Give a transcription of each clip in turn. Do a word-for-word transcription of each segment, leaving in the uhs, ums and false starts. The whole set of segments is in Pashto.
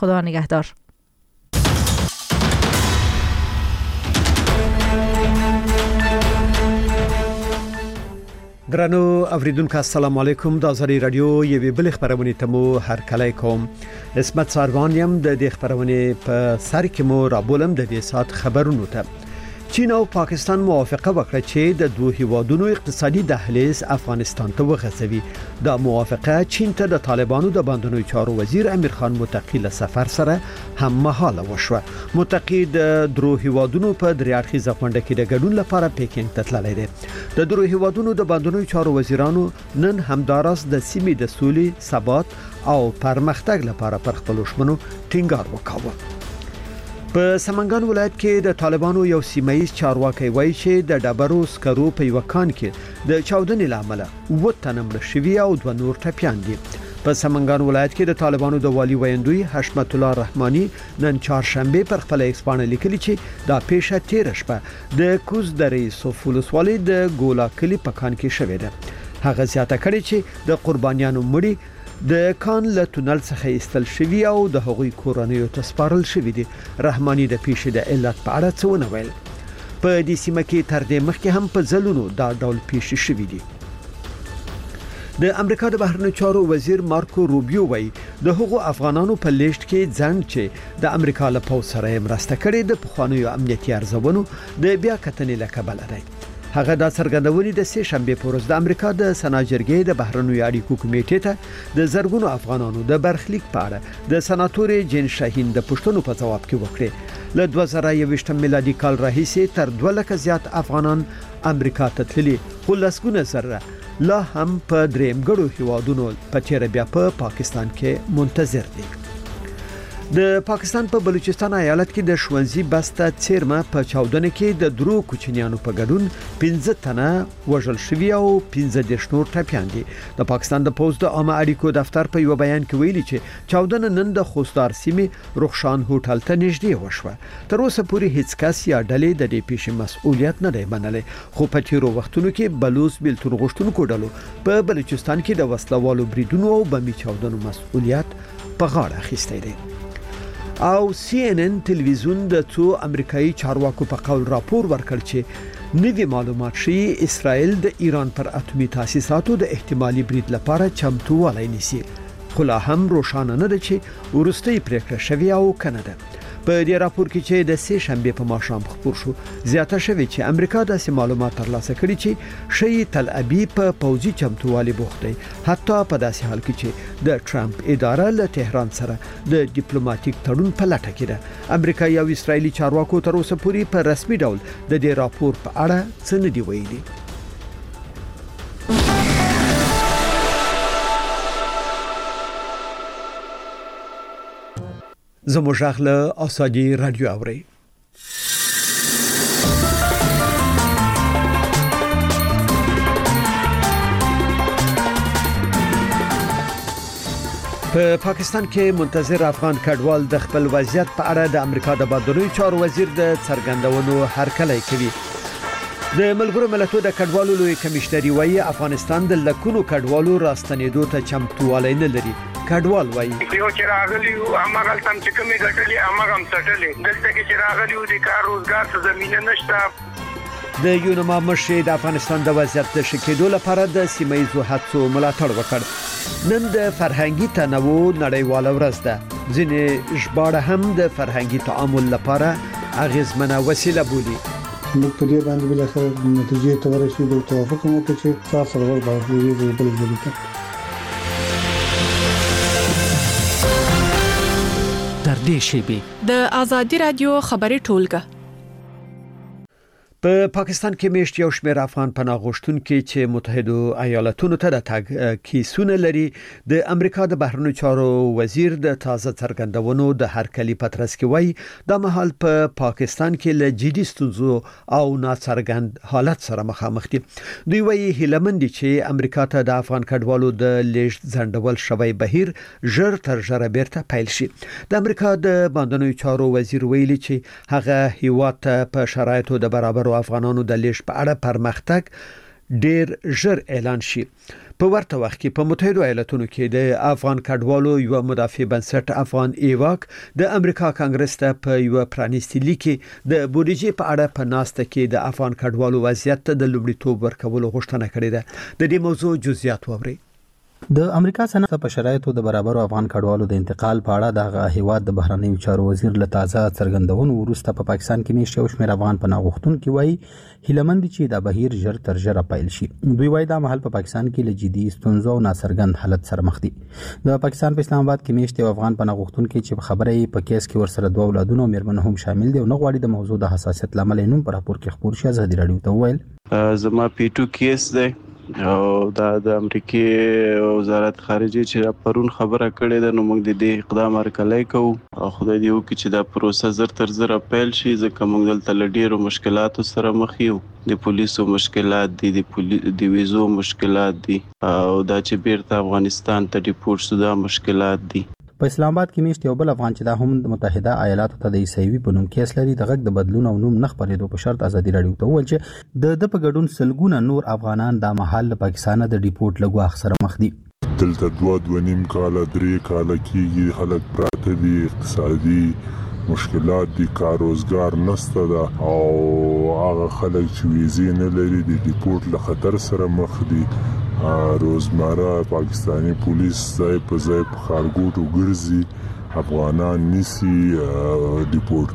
خدا نگهدار. درنو اوریدونکو السلام علیکم. د ازری رادیو یوې بل خبرونه ته مو هر کله کوم. اسمت ساروان یم. د دې خبرونه په سر کې مو را بولم د دې سات خبرونو ته. چین او پاکستان موافقه وکړه چې د دوه هیوادونو اقتصادي دهلیز افغانستان ته وغځوي. دا موافقه چین ته د طالبانو د باندنوي چارو وزیر امیر خان متقی له سفر سره هم مهاله وشوه. متقی د دوه هیوادونو په دریاړخیزه غونډه کې د ګډون لپاره پیکینګ ته تللی دی. د دوه هیوادونو د باندنوي چارو وزیرانو نن همداراز د سیمې د سولې، ثبات او پرمختګ لپاره پر خپل شمنو ټینګار وکاوه. په سمنګان ولایت کې د طالبانو یو سیمایي چارواکي وایي چې د ډبرو سکرو په یو کان کې د چاودنې لامل و تنه مړ شوي او دوه نور ټپيان دي. په سمنګان ولایت کې د طالبانو د والی ویندوی حشمت الله رحماني نن چهارشنبه پر خپل ایکسپانه لیکلي چې دا پیښه تیر شپه د کوز درې سوفولس والی د ګولا کلی په کان کې شوې ده. هغه زیاته کړي چې د قربانیانو مړي د کان له تونل څخه ایستل شوی او د هغوی کورنیو ته سپارل شوی دي. رحماني د پیښې د علت په اړه څه ونه ویل. په دې سیمه کې تر دې مخکې هم په ځلونو دا ډول پیښې شوې دي. د امریکا د بهرنیو چارو وزیر مارکو روبیو وایي د هغو افغانانو په لیست کې ځان چې د امریکا له پوځ سره مرسته کړې د پخوانیو امنیتي ارزونو د بیا کتنې له کبله دی. هغه د څرګندونې د سه شنبه په ورځ د امریکا د سناجرګۍ د بهرنیو اړیکو کمیټې ته د زرګونو افغانانو د برخلیک په اړه د سناتور جین شاهین د پښتنو په جواب کې وکړي. له دوه زره یوویشت میلادي کال راهیسې تر دوه لکه زیات افغانان امریکا ته تللي، خو لسګونه زره لا هم په دریم ګړو هیوادونو په چیرې بیا په پا پاکستان کې منتظر دي. د پاکستان په بلوچستان ایالت کې د شونزي بسته چیرمه په چاودنه کې د درو کوچنیانو په ګډون پنځه تنه وژل شوي او پنځه د شنور ټپيان دي. د پاکستان د پوز د عامه اړیکو دفتر په یو بیان کې ویلي چې چاودنه نن د خوستار سیمې رخشان هوټل ته نږدې وشوه. تر اوسه پورې هیڅ کس یا ډلې د دې پیښې مسؤلیت نه دی منلی، خو په تیرو وختونو کې بلوچ بیلتون غوښتونکو ډلو په بلوچستان کې د وسلوالو بریدونو او بمي چاودنو مسؤلیت په غاړه اخیستی دی. او سی ان ان تلویزیون د څو امریکایي چارواکو په قول راپور ورکړ چې نوي معلومات ښیي اسرائیل د ایران پر اتمی تاسیساتو د احتمالي برید لپاره چمتووالی نیسي، خو لا هم روښانه نه ده چې وروستۍ پریکړه شوې او کنه ده. په دې راپور کې چې د سه شنبه په ماښام خبر شو زیاته شوې چې امریکا داسې معلومات ترلاسه کړي چې شی تل ابیب په پوځي چمتووالي بوخت دی، حتی په داسې حال کې چې د ټرمپ اداره له تهران سره د ډیپلوماټیک تړون په لټه کې ده. امریکایي او اسرایلی چارواکو تر اوسه پورې په رسمي ډول د دې راپور په اړه څه نه دی ویلي. زموږ غله آسادی رادیو اوري. په پاکستان کې منتظر افغان کډوال د خپل وضعیت په اړه د امریکا د بهرنیو چارو وزیر د څرګندونو هرکلی کوي. د ملګرو ملتونو د کډوالو لوی کمشنري وایي افغانستان د لکونو کډوالو راستنېدو ته چمتووالی نه لري. کډوال وایي یو چې راغلی او هغه تم چې کومې ګټلې هغه هم څټلې، دلته کې چې راغلی او د کار روزګار څه زمينه نشته. د یونما مشر د افغانستان د وضعیت د ښه کېدو لپاره د سیمایي هڅو ملاتړ وکړ. نن د فرهنګي تنوع نړیواله ورځ ده. ځینې ژباړه هم د فرهنګي تعامل لپاره اغیزمنه وسیله بولي. موږ په دې باندې بل اخر نتیجې ته ورسېدو او توافق وکړ چې تاسو سره ورغلو د بل ځای در دې شیبه د ازادي رادیو خبري ټولګه. په پاکستان کې میشت یو شمېر افغان پناه غوښتونکي چې متحده ایالاتونو ته د تګ کیسونه لري د امریکا د بهرنیو چارو وزیر د تازه څرګندونو د هرکلی پترس کې وایي د مهال په پا پاکستان کې له جدي ستونزو او ناڅرګند حالت سره مخامخ دي. دوی وایي هیلمن دي چې امریکا ته د افغان کډوالو د لیږد ځنډول شوی بهیر ژر تر ژره بیرته پیل شي. د امریکا د باندنیو چارو وزیر ویلي چې هغه هیواد ته په شرایطو د برابر افغانانو د لیږد په اړه پرمختګ ډیر ژر اعلان شي. په ورته وخت کې په متحده ایالاتونو کې د افغان کډوالو یو مدافع بنسټ افغان ایواک د امریکا کانګرس ته په یو پرانیستي لیک د بودیجې په اړه په ناسته کې د افغان کډوالو وضعیت ته د لومړیتوب ورکولو غوښتنه کړې ده. د دې موضوع جزئیات ووري. د امریکا صنعت په شرایطو د برابر افغان کډوالو د انتقال په اړه د هیواد د بهرنیو چارو وزیر له تازه څرګندونو وروسته په پاکستان کې میشته او شمېر افغان پناه غوښتونکي وایي هیلمند چې د بهیر ژر تر ژره پیل شي. دوی وایي دا مهال په پاکستان کې له جدي ستونزو او ناڅرګند حالت سره مخ دي. د پاکستان په اسلام آباد کې میشته افغان پناه غوښتونکي چې په خبرې په کیس کې ورسره دوه اولادونه او مېرمن هم شامل دي او نه غواړي د موضوع د حساسیت لامل نوم پر راپور کې خبر شي. ازادي رادیو ته ویل زما پی ټو کیس دی او دا د امریکای وزارت خارجه چې پرون خبره کړې ده نو موږ د دې اقدام هرکلی کوو او خدای دې وکړي چې دا پروسه زر تر زر پیل شي ځکه موږ دلته له ډېرو مشکلاتو سره مخ یو. د پولیسو مشکلات دي، د پولیس د ویزو مشکلات دي او دا چې بیرته افغانستان ته ډیپورټ شو دا مشکلات دي. په اسلام آباد کې میشته یو بل افغان چې دا هم د متحده ایالاتو ته د عیسوي په نوم کیس لري د غږ د بدلون او نوم نخ پرېدو په شرط ازادي رادیو ته وویل چې د د په ګډون سلګونه نور افغانان د محل پاکستان د ډیپورټ لګو سره مخ دي. دلته دوه دوه نیم کاله درې کاله کېږي خلک پراته دي، اقتصادي مشکلات دي، کار روزګار نشته ده او هغه خلک چې ویزې نه لري د ډیپورټ له خطر سره مخ دي. روزمره پاکستانی پولیس ځای په ځای په خارګوټو ګرځي، افغانان نیسي، ډیپورټ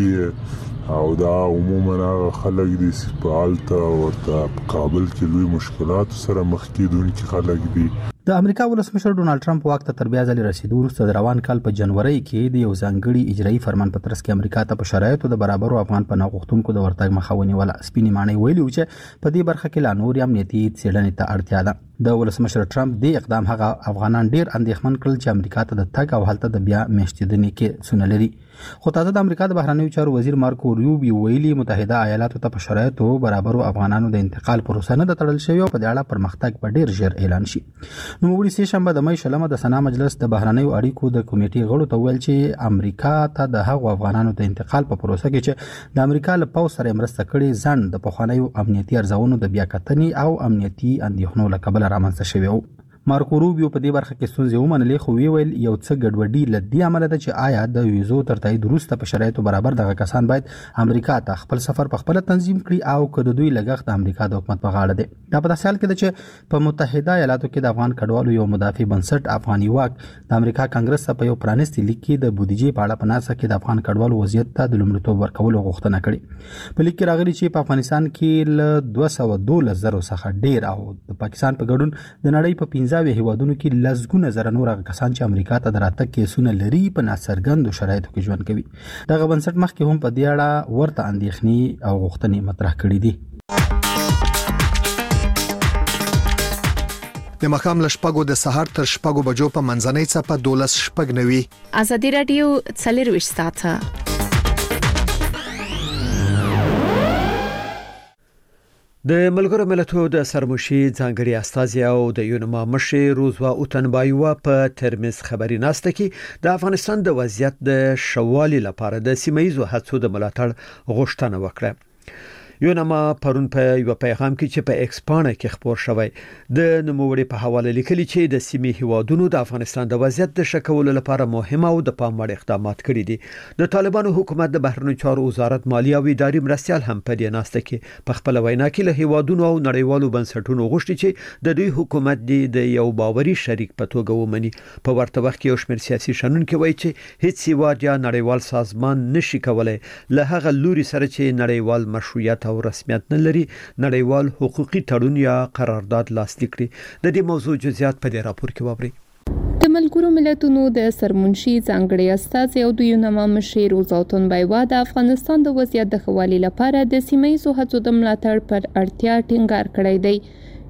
کوي او دا عموما هغه خلک دي چې په هلته ورته په کابل کې لوی مشکلاتو سره مخ کېدونکي خلک دي. د امریکا ولسمشر ډونالد ټرمپ واک ته تر بیا ځلې رسیدو وروسته د روان کال په جنوري کې د یو ځانګړي اجرایي فرمان په ترڅ کې امریکا ته په شرایطو د برابر افغان پناه غوښتونکو د ورتګ مخه ونیوله. سپینې ماڼۍ ویلي چې په دې برخه کې لا نور امنیتي څېړنې ته اړتیا ده. د ولسمشر ټرمپ د اقدام هغه افغانان ډیر اندېښمن کړل چې امریکا ته د تګ او هلته د بیا میشتېدنې کې سونه لري. خو تازه د امریکا د بهرنیو چارو وزیر مارکو روبیو ویلي متحده ایالاتو ته په شرایطو برابر افغانانو د انتقال پروسه نه تړل شوی او په دې اړه پرمختګ په ډیر ژر اعلان شي. نو وړي سه شنبه د مې شلمه د سنا مجلس د بهرنیو اړیکو د کمیټې غړو ته ویل چې امریکا ته د هغو افغانانو د انتقال په پروسه کې چې د امریکا له پوځ سره مرسته کړې ځان د پخوانیو امنیتي ارزونو د بیا کتنې او امنیتي اندېښنو له کبله رامنځته شوی و. مارکو روبیو په دې برخه کې ستونزې ومنلې خو ویل یو څه ګډوډي له دې امله ده چې آیا د ویزو تر تایید وروسته په شرایطو برابر دغه کسان باید امریکا ته خپل سفر په خپل تنظیم کړي او که د دوی لګښت د امریکا د حکومت په غاړه دی. دا په داسې حال کې ده چې په متحده ایالاتو کې د افغان کډوالو یو مدافع بنسټ افغان ایواک د امریکا کانګرس ته په یو پرانیستي لیک کې د بودیجې په اړه په ناسه کې د افغان کډوالو وضعیت ته د لومړیتوب ورکولو غوښتنه کړې. په لیک کې راغلي چې په افغانستان کې له دوه سوه دولس زره څخه ډیر او د پاکستان په ګډون د نړۍ په پنځه هیوادونو کې لسګونه زره نور کسان چې امریکا ته د راتګ کیسونه لري په ناڅرګندو شرایطو کې ژوند کوي. دغه بنسټ مخکې هم په دې اړه ورته اندېښنې او غوښتنې مطرح کړې دي. د مخام له شپږو د سهار تر شپږو بجو په منځنۍ څپه دولس شپږ نوي. ازادي رادیو څلرویشت ساعته. د ملګرو ملتونو د سرمشي ځانګړي استازي او د یونما مشر روزوا اوتنبایوا په ترمز خبري ناسته کې د افغانستان د وضعیت د شوالي لپاره د سیمایزو هڅو د ملاتړ غوښتنه وکړه. یونما پرون په یو پیغام کې چې په ایکسپانه کې خبر شوی د نوموړي په حواله لیکلي چې د سیمې هیوادونو د افغانستان د وضعیت د شکولو لپاره مهمه او د پام وړ اقدامات کړي دي. د طالبانو حکومت د بهرنیو چارو وزارت مالیه او اداري مرستيال هم په دې ناسته کې په خپل وینا کې له هیوادونو او نړیوالو بنسټونو غوښتي چې د دوی حکومت د یو باوري شریک په توګه ومني. په ورته وخت کې یو شمېر سیاسي شنونکي وایي چې هیڅ هیواد یا نړیوال سازمان نشي کولای له هغه لوري سره چې نړیوال مشروعیت او رسمیت نه لري نړیوال حقوقي تړون یا قرارداد لاسلیک کړي. د دې موضوع جزئیات په دې راپور کې وابري. د ملګرو ملتونو د سرمنشي ځانګړي استازي او د یونما مشر روزوا اوتنبایوا د افغانستان د وضعیت د ښه والي لپاره د سیمایي هڅو د ملاتړ پر اړتیا ټینګار کړی دی.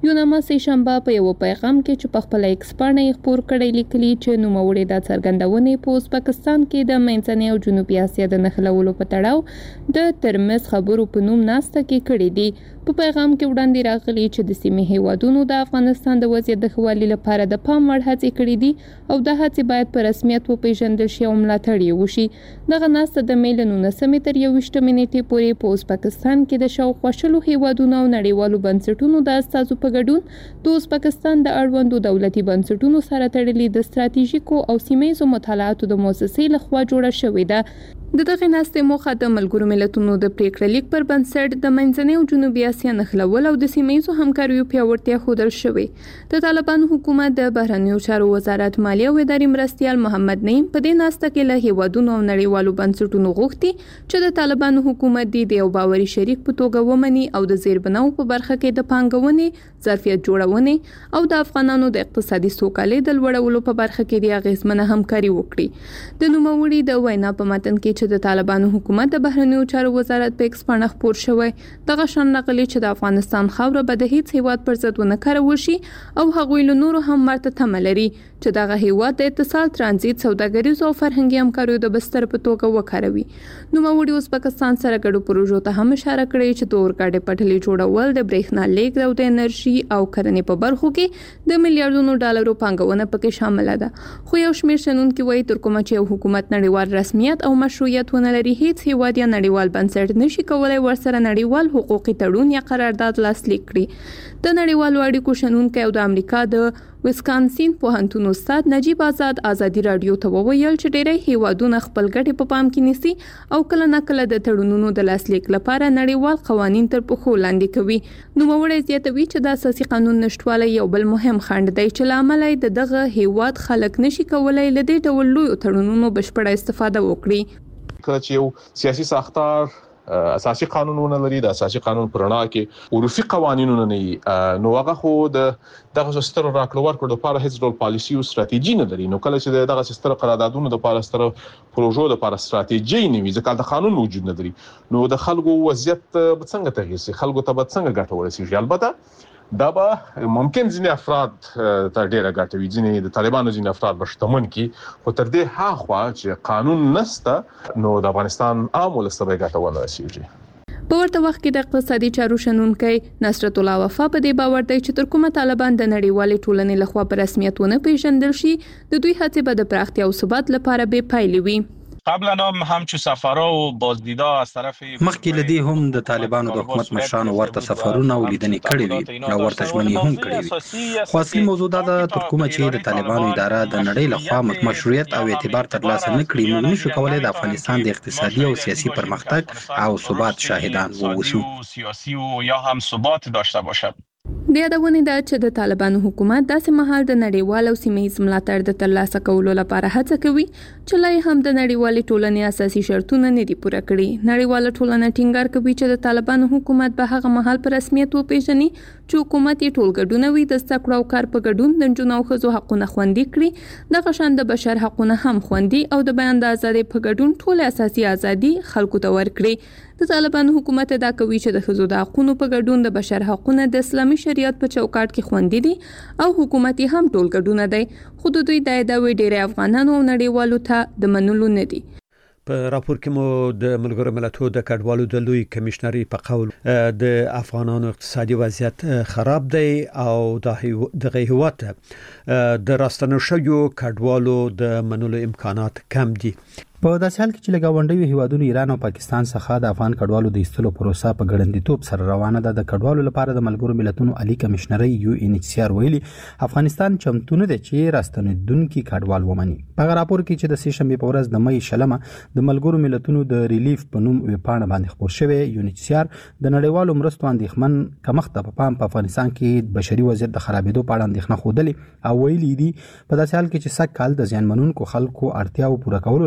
یوناما سه شنبه په یو پیغام کې چې په خپل ایکس باندې خبر کړی لیکلي چې نوموړي د څرګندونې په پاکستان کې د منځنۍ او جنوبي اسیا د نښلولو په تړاو د ترمز خبرو په نوم ناسته کې کړی دي. په پیغام کې وړاندې راغلي چې د سیمې هیوادونو د افغانستان د وضعیت د ښه والي لپاره د پام وړ هڅې کړې دي او د هڅې باید په رسمیت وپېژندل شي او ملاتړ یې وشي. دغه ناسته د مې له نولسمې تر یوویشتمې نیټې پورې په ازبکستان کې د شاوخوا شلو هیوادونو او نړیوالو بنسټونو د استازو په ګډون د ازبکستان د اړوندو دولتي بنسټونو سره تړلي د ستراتیژیکو او سیمه‌ییزو مطالعاتو د مؤسسې لخوا جوړه شوې ده. د دغه ناستې موخه د ملګرو ملتونو د پریکړه لیک پر بنسټ د منځنۍ او جنوبي اسیا نښلول او د سیمه‌ییزو همکاریو پیاوړتیا ښودل شوې. د طالبانو حکومت د بهرنیو چارو وزارت مالیه او اداري مرستیال محمد نعیم په دې ناسته کې له هیوادونو او نړیوالو بنسټونو غوښتي چې د طالبانو حکومت د یو باوري شریک په توګه ومني او د زیربناو په برخه کې د پانګونې، ظرفیت جوړونې او د افغانانو د اقتصادي سوکالۍ د لوړولو په برخه کې د اغیزمنه همکاري وکړي. د نوموړي د وینا په متن کې د طالبانو حکومت د بهرنیو چارو وزارت په ایکس باندې خبر شوی دغه شان نقلی چې د افغانستان خاوره به د هیڅ هیواد پر ضد ونه کارول شي او هغوی له نورو هم مرته تمه لري چې دغه هیواد د اتصال، ترانزیت، سوداګریزو او فرهنګي همکاریو د بستر په توګه وکاروي. نوموړي ازبکستان سره ګډو پروژو ته هم اشاره کړې چې د اورګاډي پټلۍ جوړول، د برېښنا لیږد او د انرژي او کرنې په برخو کې د میلیارډونو ډالرو پانګونه پکې شامل ده. خو یو شمېر شنونکي وایي تر کومه چې حکومت نړیوال رسمیت او مشروعیت ونه لري هیڅ هیواد یا نړیوال بنسټ نشي کولای ورسره نړیوال حقوقي تړون یا قرارداد لاسلیک کړي. د نړیوالو اړیکو شنونکی او د امریکا د ویسکانسین پوهنتون استاد نجیب آزاد ازادي رادیو ته وویل چې ډېری هیوادونه خپل ګټې په پام کې نیسي او کله ناکله د تړونونو د لاسلیک لپاره نړیوال قوانین تر پښو لاندې کوي. نوموړی زیاتوي چې د اساسي قانون نشټوالی یو بل مهم خنډ دی چې لامل یې د دغه هیواد خلک نشي کولای له دې ډول لویو تړونونو بشپړه استفاده وکړي. کله چې یو سیاسي ساختار اساسي قانونونه لري، د اساسي قانون پرنا کې عرفي قوانینونه نه نو هغه خو د دغه ستر راکړو ورکړو لپاره هیڅ ډول پالیسي او ستراتیژي نه لري. نو کله چې دغه ستر قراردادونو د لپاره ستر پروژو لپاره ستراتیژي نه وي ځکه د قانون وجود نه لري نو د خلکو وضعیت به څنګه تغیر شي، خلکو ته به څنګه ګټه ورسیږي. البته دا به ممکن ځینې افراد ته ډیره ګټه وي، ځینې د طالبانو ځینې افراد به شتمن کی، خو تر دې هاخوا چې قانون نسته نو د افغانستان عام ولس ته ګټه ونه رسیږي. په ورته وخت کې د اقتصادي چارو شنونکی نصرت الله وفا په دې باور دی چې تر کومه طالبان د نړیوالې ټولنې لخوا په رسمیت ونه پیژندل شي د دوی هڅې به د پراختیا او ثبات لپاره بې پایلې وي. قبلا هم همچو سفرها و بازدیدها از طرف مخکې لدی هم د طالبانو د حکومت مشرانو ورته سفرونه او لیدنې کړې وي او ورته ژمنې هم کړې وي. خو اصلي موضوع دا ده تر کومه چې د طالبانو اداره د نړۍ لخوا مشروعیت او اعتبار ترلاسه نه کړي موږ نشو کولای د افغانستان د اقتصادي او سیاسي پرمختګ او ثبات شاهدان ووسو. سیاسي او یا هم ثبات داشته باشد. د یادونې ده چې د طالبانو حکومت داسې مهال د نړیوال او سیمه‌ییز ملاتړ د ترلاسه کولو لپاره هڅه کوي چې لا هم د نړیوالې ټولنې اساسي شرطونه نه دي پوره کړي. نړیواله ټولنه ټینګار کوي چې د طالبانو حکومت به هغه مهال په رسمیت وپیژني چې حکومت یې ټول ګډون وي د زده کړو او کار په ګډون د نجونو او ښځو حقونه خوندي کړي. دغه شان د بشر حقونه هم خوندي او د بیان د ازادۍ په ګډون ټول اساسي ازادي خلکو ته ورکړي. د طالبانو حکومت دا کوي چې د ښځو د حقونو په ګډون د بشر حقونه د اسلامي شریعت په چوکاټ کې خوندي دي او حکومت یې هم ټول ګډون دی. خو د دوی د ادعوی ډېری افغانانو او نړیوالو ته د منلو نه دي. په راپور کې مو د ملګرو ملتونو د کډوالو د لوی کمشنري په قول د افغانانو اقتصادي وضعیت خراب دی او د هیواد د راستنو شویو کډوالو د منلو امکانات کم دي. په داسې حال کې چې لګاونډیو هیوادونو ایران او پاکستان څخه د افغان کډوالو د ایستلو پروسه په ګړندیتوب سره روانه ده. د کډوالو لپاره د ملګرو ملتونو عالی کمشنري یو ان ایچ سی آر ویلي افغانستان چمتو نه دی چې راستنیدونکو کډوال ومني. په راپور کې چې د سه شنبه په ورځ د مې شلمه د ملګرو ملتونو د ریلیف په نوم ویبپاڼه باندې خبر شوی یو ان ایچ سی آر د نړیوالو مرستو اندېښمن کمښت په پام په افغانستان کې بشري وضعیت د خرابېدو په اړه اندېښنه خوده او ویلي دي په داسې حال کې چې سږ کال د ځانمنونکو خلکو اړتیاو پوره کولو لپاره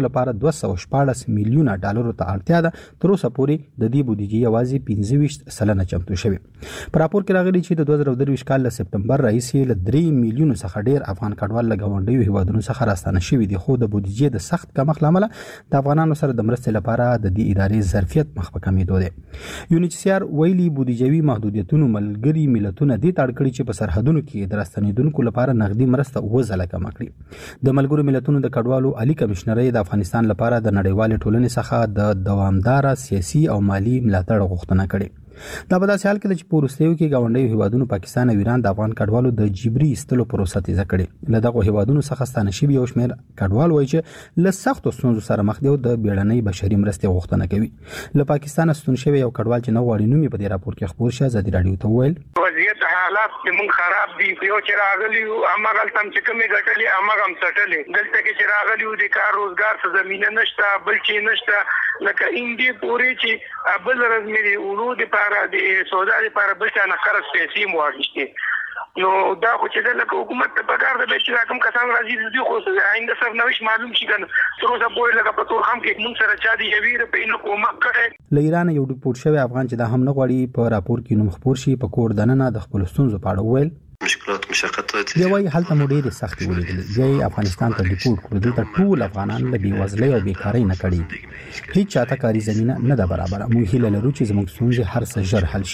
دوه سوه شپاړس میلیونه ډالرو ته اړتیا ده. تر اوسه پورې د دې بودیجې یوازې پنځه ویشت سلنه چمتو شوې. په راپور کې راغلي چې د دوه زره درویشت کال له سپتمبر راهیسې له درې میلیونو څخه ډیر افغان کډوال له ګاونډیو هیوادونو څخه راستانه شوي دي، خو د بودیجې د سخت کمښت له امله د افغانانو سره د مرستې لپاره د دې ادارې ظرفیت مخ په کمیدو دی. یونیسیار ویلي بودیجوي محدودیتونو ملګري ملتونه دې ته اړ کړي چې په سرحدونو کې د راستنیدونکو لپاره نغدي مرسته اووه ځله کمه کړي. د ملګرو ملتونو د کډوالو عالی کمشنرۍ د افغانستان لپاره د نړیوالې ټولنې څخه د دوامداره سیاسي او مالي ملاتړ غوښتنه کړې. دا په داسې حال کې چې په وروستیو کې ګاونډیو هیوادونو پاکستان او ایران د افغان کډوالو د جبري ایستلو پروسه تیزه کړې. له دغو هیوادونو څخه ستانه شوي یو شمېر کډوال وایي چې له سختو ستونزو سره مخ دي او د بیړنۍ بشري مرستې غوښتنه کوي. له پاکستانه ستون شوی یو کډوال چې نه غواړي نوم یې په دې راپور کې خپور شي ازادي راډیو ته وویل وضعیت حالات موږ خراب دي. یو چې راغلی امغه تم چې کومې ګټلې امغه هم سټلې دلته کې چې راغلی د کار روزګار څه زمينه نشته بل چې نشته لکه اندی پوری چې بل رزمري ورود لپاره د سودا لپاره بل څه نه قرض پیسې مواشته. نو دا خو چې د حکومت په کار د چې کوم کسان راځي دي خو آینده سره نوښت معلوم شي کنه تر اوسه پورې لکه په تور خام کې موږ سره چا دی یویر په انو کومه کړي. له ایران یو ډیپورت شوی افغان چې دا هم نه غواړي په راپور کې نوم خپور شي په کور دننه د خپل ستونزو په اړه ویل مشکلات مشقات دی وایي هلته مو ډېرې سختۍ ولیدلې. بیا افغانستان ته ډیپورت کړو. دلته ټول افغانان له بېوزلۍ او بیکارۍ نه کړي. هیڅ چاته کاري زمینه نه ده برابره. موږ هیله لرو چې زموږ ستونزې هر څه ژر حل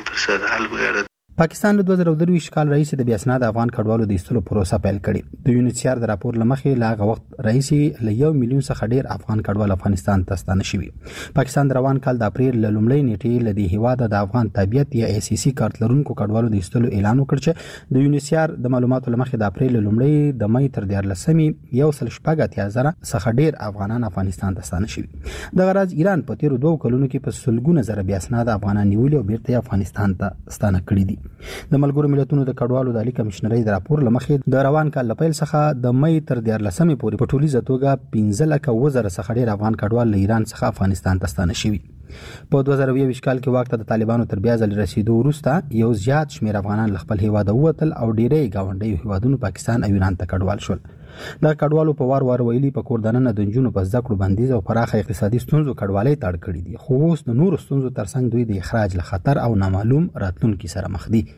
شي. پاکستان له دوه زره درویشت کال راهیسې د بې اسناده افغان کډوالو د ایستلو پروسه پیل کړې. د یونیسیار د راپور له مخې له هغه وخت راهیسې له یو میلیون څخه ډیر افغان کډوال افغانستان ته ستانه شوي. پاکستان د روان کال د اپریل له لومړۍ نیټې له دې هیواده د افغان تابعیت یا ای سی سی کارت لرونکو کډوالو د ایستلو اعلان وکړ چې د یونیسیار د معلوماتو له مخې د اپریل له لومړۍ د مې تر دیارلسمې یو سل شپږ اتیا زره څخه ډیر افغانان افغانستان ته ستانه شوي. دغه راز ایران په تیرو دوه کلونو کې په سلګونه زره بې اسناده افغانان نیولي او بیرته افغانستان ته ستانه کړي دي. د ملګرو ملتونو د کډوالو د عالی کمشنرۍ د راپور له مخې د روان کال له پیل څخه د مې تر دیارلسمې پورې په ټولیزه توګه پنځه لکه اووه زره څخه ډیر افغان کډوال له ایران څخه افغانستان ته ستانه شوي. په دوه زره یوویشت کال کې واک ته د طالبانو تر بیا ځلې رسیدو وروسته یو زیات شمېر افغانان له خپل هیواده ووتل او ډیری ګاونډیو هیوادونو پاکستان او ایران ته کډوال شول. دا کډوالو په وار وار ویلي په کور دننه د نجونو په زده کړو بندیز او پراخه اقتصادي ستونزو کډوالۍ ته اړ کړي دي. خو اوس د نورو ستونزو ترڅنګ دوی د اخراج له خطر او نامعلوم راتلونکي سره مخ دي.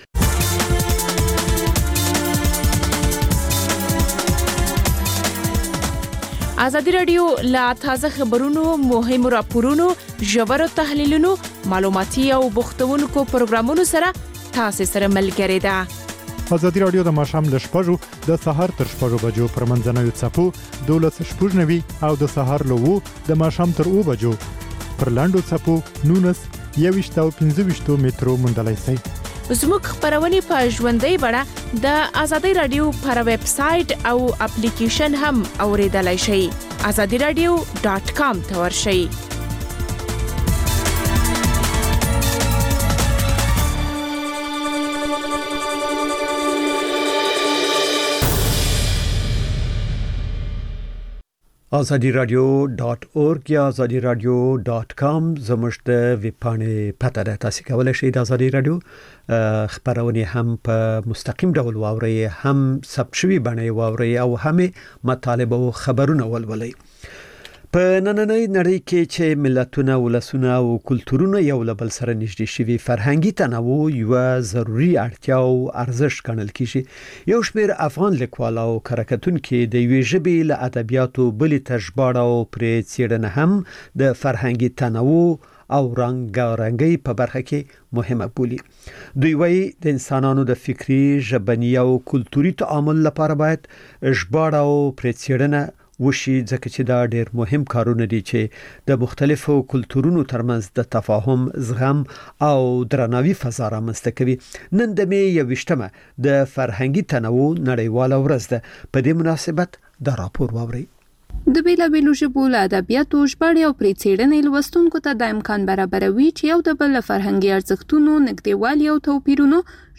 ازادي راډیو لا تازه خبرونو مهم راپورونو ژور تحلیلونو معلوماتي او بوختونکو پروګرامونو سره تاسو سره ملګری ده. ازادي راډیو د ماشام له شپږو د سهار تر شپږو بجو پر منځنوي څپو دولس شپږ نوي او د سهار له وو د ماشام تر اوو بجو پر لاندو څپو نونس یويشت او پنځه ویشت مترو مندلای سي. زموږ خبرونه په ژوندۍ بڼه د ازادي راډیو پر ویب سټ او اپلیکیشن هم اوریدلای شئ. ازادي راډیو ډاٹ کام ته ورشئ. ازادي رادیو ډاٹ اورګ یا ازادي رادیو ډاٹ کام زموږ د ویب پاڼې پته ده. تاسو کولای شئ د ازادي رادیو خبرونه هم په مستقیم ډول واورئ، هم ثبت شوی باندې واورئ او هم مطالبه او خبرونه ولولئ. په نننۍ نړۍ کې چې ملتونه ولسونه او کلتورونه یو له بل سره نږدې شوي، فرهنګي تنوع یو ضروري اړتیا او ارزښت ګڼل کیږي. یو شمېر افغان لیکوال او کارکتونکو د یوې ژبې له ادبیاتو بلې ته ژباړه او پرې څېړنه هم د فرهنګي تنوع او رنګارنګۍ په برخه کې مهمه بولي. دوی وايي د انسانانو د فکری، ژبني او کلتوري تعامل لپاره باید ژباړه او پرې څېړنه وشي، ځکه چې دا ډېر مهم کارونه دي چې د مختلفو کلتورونو ترمنځ د تفاهم، زغم او درناوي فضا رامنځته کوي. نن د مې یوویشتمه د فرهنګي تنوع نړیواله ورځ ده. په دې مناسبت دا راپور واورئ. د بیلابیلو ژبو له ادبیاتو، ژباړې او پرې څېړنې لوستونکو ته دا امکان برابروي چې یو د بل له فرهنګي ارزښتونو، نږدېوالي او توپیرونو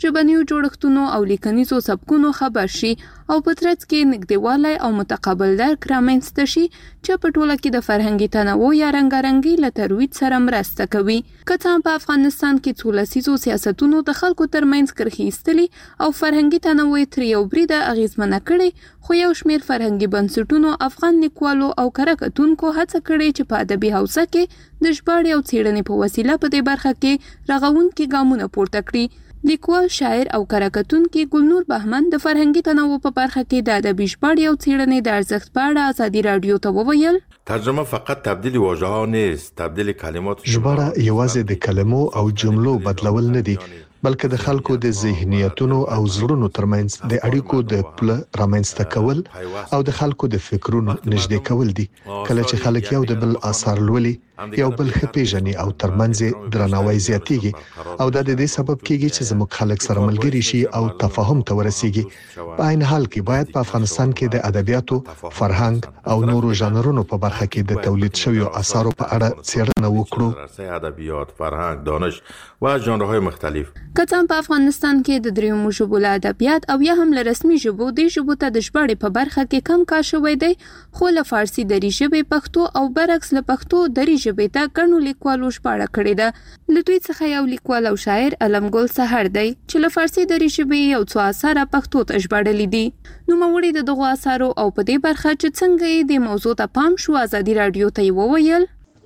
ژبنیو جوړښتونو او لیکنیزو سبکونو خبر شي او په ترڅ کې نږدېوالی او متقابل درک رامنځته شي چې په ټوله کې د فرهنګي تنوع یا رنګارنګۍ له ترویج سره مرسته کوي. که څه په افغانستان کې څو لسیزو سیاستونو د خلکو ترمنځ کرښې ایستلي او فرهنګي تنوع تر یو بریده اغیزمنه کړي، خو یو شمېر فرهنګي بنسټونو افغان لیکوالو او کره کتونکو هڅه کړې چې په ادبي حوزه کې د ژباړې او څېړنې په وسیله په دې برخه کې رغونکي ګامونه پورته کړي. لیکوال، شاعر او کره کتونکي ګلنور بهمن د فرهنګي تنوع په برخه کې د ادبي ژباړې او څېړنې د ارزښت په اړه ازادي رادیو ته وویل: ترجمه فقط تبدیل واژه ها نیست، تبدیل کلمات. ژباړه یوازې د کلمو او جملو بدلول نه دي، بلکې د خلکو د ذهنیتونو او زړونو ترمنځ د اړیکو د پل رامنځته کول او د خلکو د فکرونو نږدې کول دي. کله چې خلک یو د بل آثار لولي، یو بل ښه پیژني او ترمنځ درناوی زیاتیږي، او دا د دې سبب کیږي چې زموږ خلک سره ملګري شي او تفاهم ته ورسیږي. په عین حال کې باید په افغانستان کې د ادبیاتو، فرهنګ او نورو ژانرونو په برخه کې د تولید شویو آثارو په اړه څېړنه وکړو. ادبیات، فرهنګ، دانش و ژانرهای مختلف. که څه په افغانستان کې د دریمو ژبو له ادبیات او یا هم له رسمي ژبو د ژبو ته د ژباړې په برخه کې کم کار شوی دی، خو له فارسي دري ژبې پښتو او برعکس له پښتو دري ژبې ته ګڼو لیکوالو ژباړه کړې ده. له دوی څخه یو لیکوال او شاعر علمګل سحر دی چې له فارسي دري ژبې یو څو اثار پښتو ته ژباړلي دي. نوموړي د دغو اثارو او په دې برخه چې څنګه یې د موضوع ته پام شو ازادي رادیو ته وویل: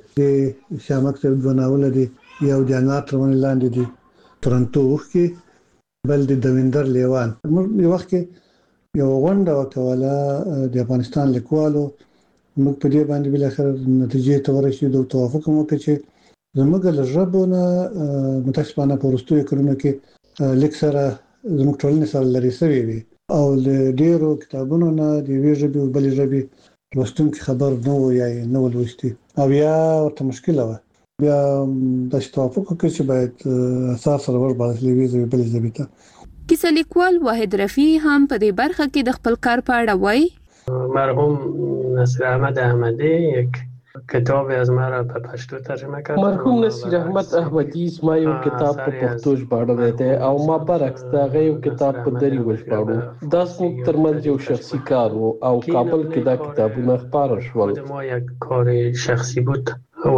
د شامک تر بناول دي یو د انار تر لاندې دي تورنټو کې، بل د دویندر لیوان. موږ یو وخت کې یو غونډه وکوله د افغانستان لیکوالو، موږ په دې باندې بل اخر نتیجې ته ورسېدو او توافق مو وکړ چې زموږ له ژبونه متاسفانه په وروستیو کلونو کې لیک سره زموږ ټولنې سره لري سوي وي او له ډیرو کتابونو نه د یوې ژبې او بلې ژبې لوستونکي خبر نه و یا نه و لوستي او یا ورته مشکله وه. بیا د توافق وکړ چې باید اساس سره ورباندې لوي زوی بل ژبې ته. کیسه لیکوال واحد رفیع هم په دې برخه کې د خپل کار په اړه وایي: مرحوم نصیر احمد احمدی یک کتاب از ما را په پښتو ترجمه کړ. مرحوم نصیر احمد احمدی ما یو کتاب په پښتو ژباړلی دی او ما برعکس دا یو کتاب په دري وژباړو. دا زموږ ترمنځ یو شخصي کار و او کابل کې دا کتابونه خپاره شول. ما یک کار شخصي بود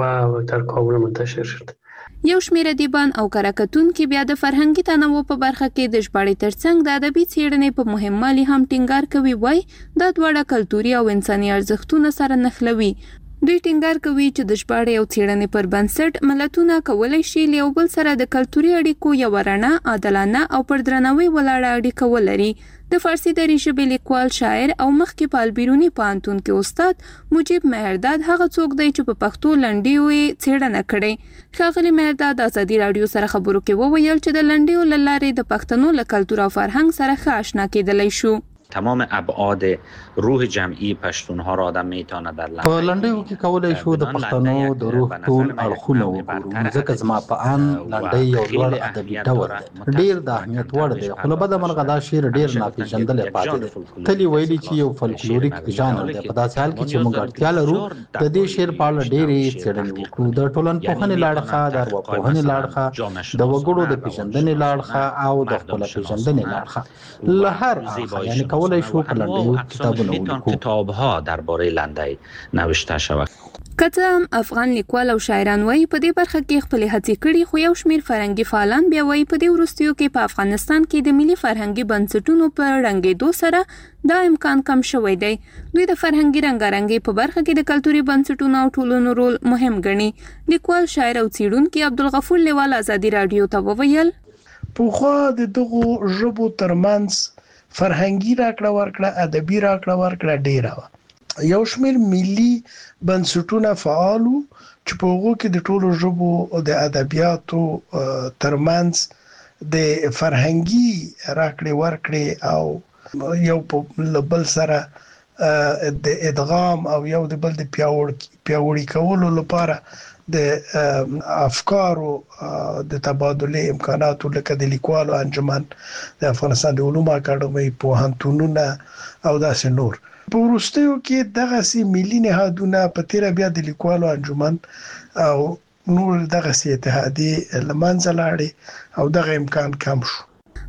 و در کابل منتشر شد. یو شمېر ادیبان او کره کتونکي بیا د فرهنګي تنوع په برخه کې د ژباړې ترڅنګ د ادبي څېړنې په مهموالي هم ټینګار کوي. وای دا دواړه کلتوري او انساني ارزښتونه سره نښلوي. دوی ټینګار کوي چې د ژباړې او څېړنې پر بنسټ ملتونه کولی شي له یو بل سره د کلتوري اړیکو یو رڼه، عادلانه او پر درناوي ولاړه اړیکه ولري. د فارسي دري ژبې لیکوال، شاعر او مخکې په البیروني پوهنتون کې استاد مجیب مهرداد هغه څوک دی چې په پښتو لنډیو یې څېړنه کړې. ښاغلي مهرداد ازادي رادیو سره خبرو کې وویل چې د لنډیو له لارې د پښتنو له کلتور او فرهنګ سره ښه آشنا کېدلی شو. تمام ابعاد روح جمعی پښتونها را آدم میتونه در لنډیو په لنډیو کې کولای شو د پښتنو د روح ټول اړخونه وګورو، ځکه زما په ان لنډۍ یو لوړ ادبي ډول دی، ډیر د اهمیت وړ دی. خو له بده مرغه دا شعر ډیر ناپېژندلی پاتې دی. تل یې ویلي چې یو فلکلوریک ژانر دی. په داسې حال کې چې موږ اړتیا لرو د دې شعر په اړه ډېرې څېړنې وکړو، د ټولنپوهنې له اړخه، د ارواپوهنې له اړخه، د وګړو د پېژندنې له اړخه او د خپله پېژندنې له اړخه، له هر اړخه یعنې کولای شو په لنډیو کتابونه ولیکو. کتاب‌ها درباره لنډۍ نوشته شود. که څه هم افغان لیکوال او شاعران وایي په دې برخه کې خپلې هڅې کړي، خو یو شمېر فرهنګي فعالان بیا وایي په دې وروستیو کې په افغانستان کې د ملي فرهنګي بنسټونو په ړنګېدو سره دا امکان کم شوی دی. دوی د فرهنګي رنګارنګۍ په برخه کې د کلتوري بنسټونو او ټولنو رول مهم ګڼي. لیکوال، شاعر او څېړونکی عبدالغفور لیوال ازادي رادیو ته وویل: پخوا د دغو ژبو ترمنځ فرهنګي راکړه ورکړه، ادبي راکړه ورکړه ډیره وه. یو شمېر ملي بنسټونه فعالو چې په هغو کې د ټولو ژبو د ادبیاتو ترمنځ د فرهنګي راکړې ورکړې او یو په بل سره د ادغام او یو د بل د پیاوړي کولو لپاره د افکارو د تبادله امکاناتو لکه د لیکوالو انجمن، د افغانستان د علومو اکاډمۍ، پوهنتونونه او داسې نور. په وروستیو کې دغسې ملي نهادونه په تیره بیا د لیکوالو انجمن او نور دغسې اتحادیې له منځه لاړې او دغه امکان کم شو.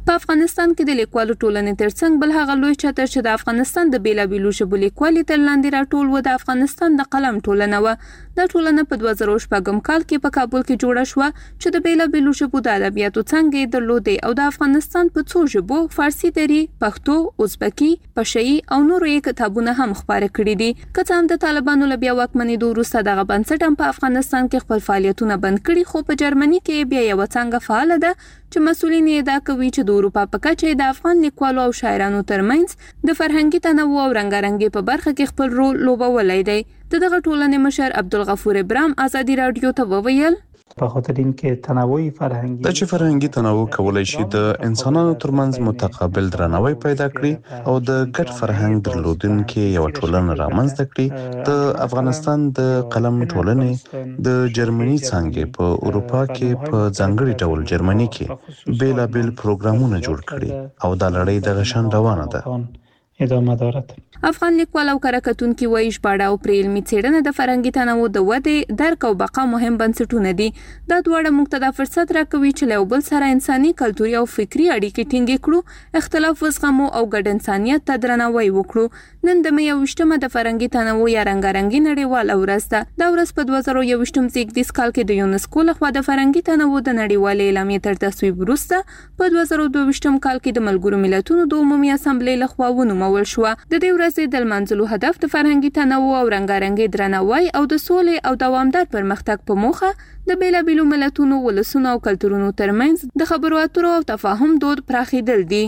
په افغانستان کې د لیکوالو ټولنې ترڅنګ بل هغه لوی چتر چې د افغانستان د بیلابیلو ژبو لیکوالي تر لاندې راټول و د افغانستان د قلم ټولنه و. دا ټولنه په دوه زره شپږم کال کې په کابل کې جوړه شوه چې د بیلابیلو ژبو د ادبیاتو څنګه یې درلودې او د افغانستان په څو ژبو فارسی، دری، پښتو، ازبکی، پشهي او نورو یې کتابونه هم خپاره کړي دي. که څه هم د طالبانو له بیا واکمنېدو وروسته دغه بنسټ هم په افغانستان کې خپل فعالیتونه بند کړي، خو په جرمني کې بیا یو څنګه فعال ده چې مسؤلین یې دا کوي چې د اروپا په کچه د افغان لیکوالو او شاعرانو ترمنځ د فرهنګي تنوع او رنګارنګي په برخه کې خپل رول لوبولی دی. د دغه ټولنې مشر عبدالغفور ابراهیم ازادي رادیو ته وویل په خاطر اینکه تنوع فرهنګي د چې فرهنګي تنوع کولای شي د انسانانو ترمنځ متقابل درناوی پیدا کړي او د ګډ فرهنګ درلودونکو یو ټولنه رامنځته کړي. د افغانستان د قلم ټولنې د جرمني څنګه په اروپا کې په ځانګړي ډول جرمني کې بیلابل پروګرامونه جوړ کړي او د لړۍ د غشن روانه ده. ادامه دارد. افغان لیکوال او کارکتونکي وایي ژباړه او پرې علمي څېړنه د فرهنګي تنوع د ودې، درک او بقا مهم بنسټونه دي. دا دواړه موږ ته دا فرصت راکوي چې له یو بل سره انساني، کلتوري او فکري اړیکې ټینګې کړو، اختلاف وزغمو او ګډ انسانیت ته درناوی وکړو. نن د مې یوویشتمه د فرهنګي تنوع یا رنګارنګي نړیواله ورځ ده. دا ورځ په دوه زره یوویشتم زیږدیز کال کې د یونسکو لخوا د فرهنګي تنوع د نړیوالې اعلامیې تر تصویب وروسته په دوه زره دوه ویشتم کال کې د ملګرو ملتونو د عمومي اسامبلې لخوا ونومول شوه. د دې ورځې د لمانځلو هدف د فرهنګي تنوع او رنګارنګي درناوی او د سولې او دوامدار پرمختګ په موخه د بیلابیلو ملتونو، ولسونو او کلتورونو ترمنځ د خبرو اترو او تفاهم دود پراخېدل دي.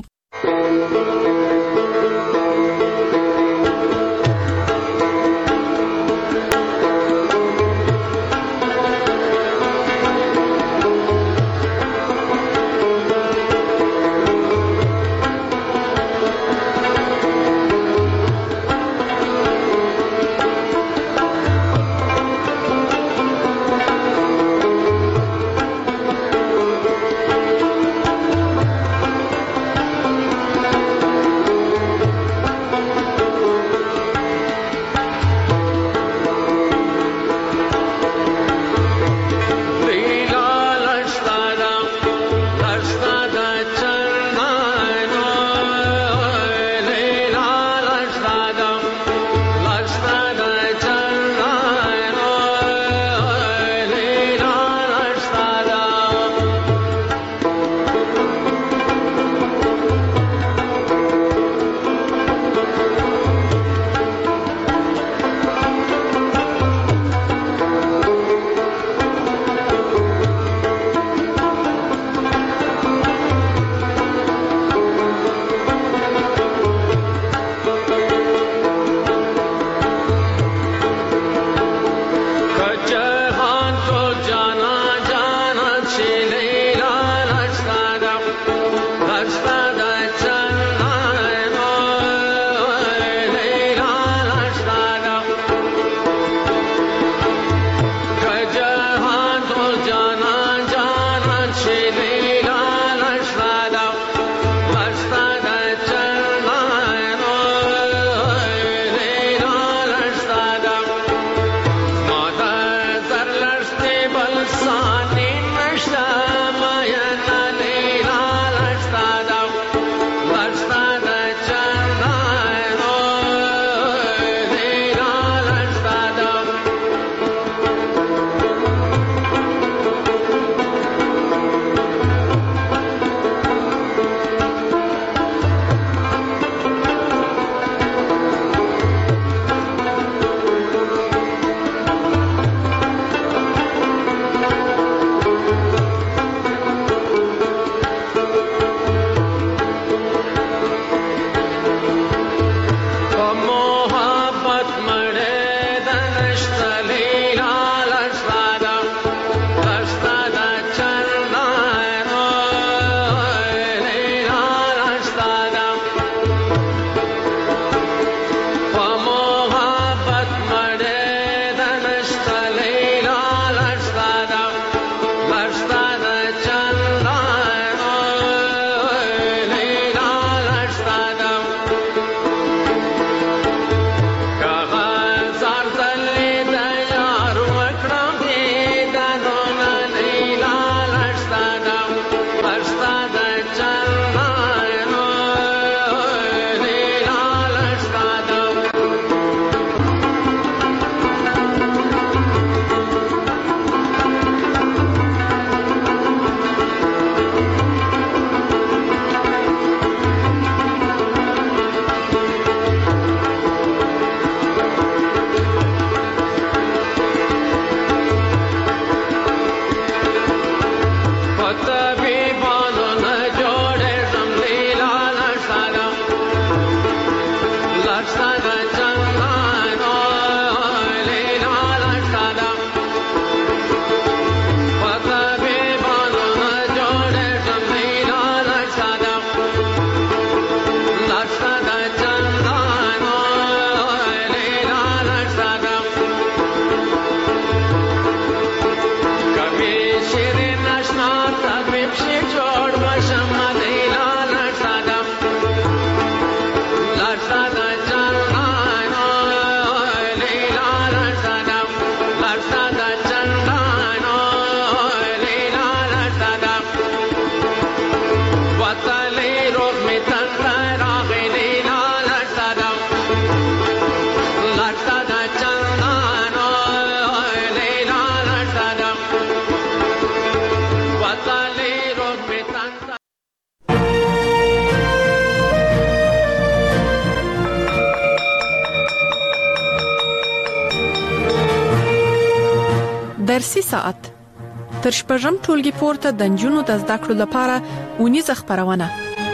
درسي ساعت تر شپږم ټولګي پورته د نجونو د زده کړو لپاره ونیزه خبرونه.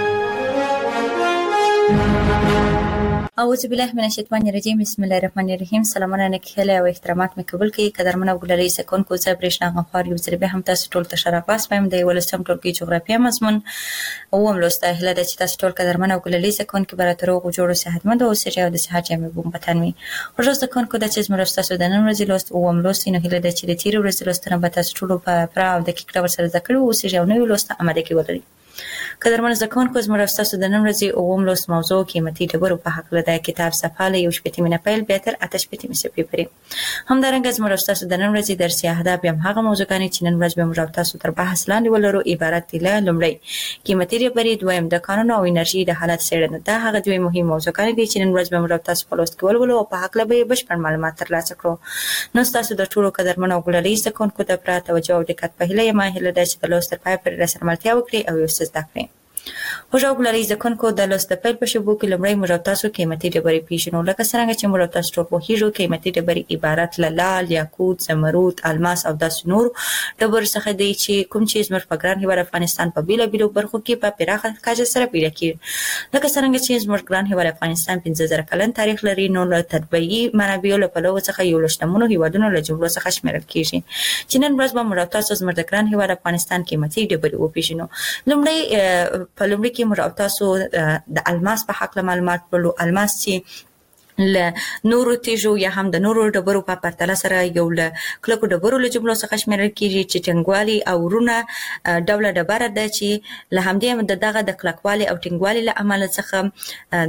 اعوذ بالله من الشیطان الرجیم. بسم الله الرحمن الرحیم. سلامونه نکهله او احترامات مې قبول کړئ. قدرمن او ګلري سکون کو زه برېښنا غفار یو ځل به هم تاسو ټول ته شرافت وایم د ولستم ټولګي جغرافیه مضمون او هم لوسته هله د چې تاسو ټول قدرمن او ګلري سکون کې براتر او جوړو صحتمند او سړي او د صحت جامې بوم پتنوي. ورځ د کون کو د چې زموږ تاسو د نن ورځې لوست او هم لوست نه هله د چې د تیر ورځې لوستنه به تاسو ټول په پرا او د کیکړه ور سره ذکر او سړي او نو لوست اماده کې ولري. قدرمن زکون کو زموږ تاسو د نن ورځې او هم لوست موضوع قیمتي ډبرو په حق له د کتاب صفاله یو شپږ مینه پیل بهتر آتش پټی مې سپې پرې همدارنګه زموږ تاسو د نن ورځې درسي اهداف هم هغه موضوعګانی چې نن ورځ به موږ تاسو تر بحث لاندې ولرو عبارت دي له لومړی قیمتي ډبرې، دویم د قانون او انرژي د حالت څېړنه. دا هغه دوی مهم موضوعګانی دي چې نن ورځ به موږ تاسو په لوست کې ولولو او په حق له به بشپړ معلومات ترلاسه کړو. نو تاسو د ټولو قدرمن او ګلري زکون کو د پرا توجه او دقت په هله ما هله د چې د لوست پای پر رسمه ملتیا وکړي او یو څه زده کړئ. خوشو ګلري زکون کو د لوست پیل په شبو کې لمړی موږ تاسو قیمتي ډبرې پیژنو. لکه څنګه چې موږ تاسو ټول په هیرو قیمتي ډبرې عبارت له لال، یاقوت، زمرد، الماس او داسې نور ډبرو څخه دي چې کوم چې زموږ په ګران هیواد افغانستان په بیل بیلو برخو کې په پراخه کچه سره پیدا کیږي. لکه څنګه چې زموږ ګران هیواد افغانستان پنځه زره کلن تاریخ لري، نو له طبيعي منابعو له پلوه څخه یو لشتمونو هیوادونو له جملو څخه شمیرل کیږي چې نن ورځ به موږ تاسو زموږ ګران هیواد افغانستان قیمتي ډبرې وپیژنو. لمړی په لمړي کې موږ تاسو د الماس په حق معلومات ولرو. الماس چې له نورو تیجو یا هم د نورو ډبرو په پرتله سره یو له کلکو ډبرو له جملو څخه شمیرل کیږي چې ټنګوالي او رونه ډوله ډبره ده چې له همدې د دغه د کلکوالي او ټنګوالي له عمل څخه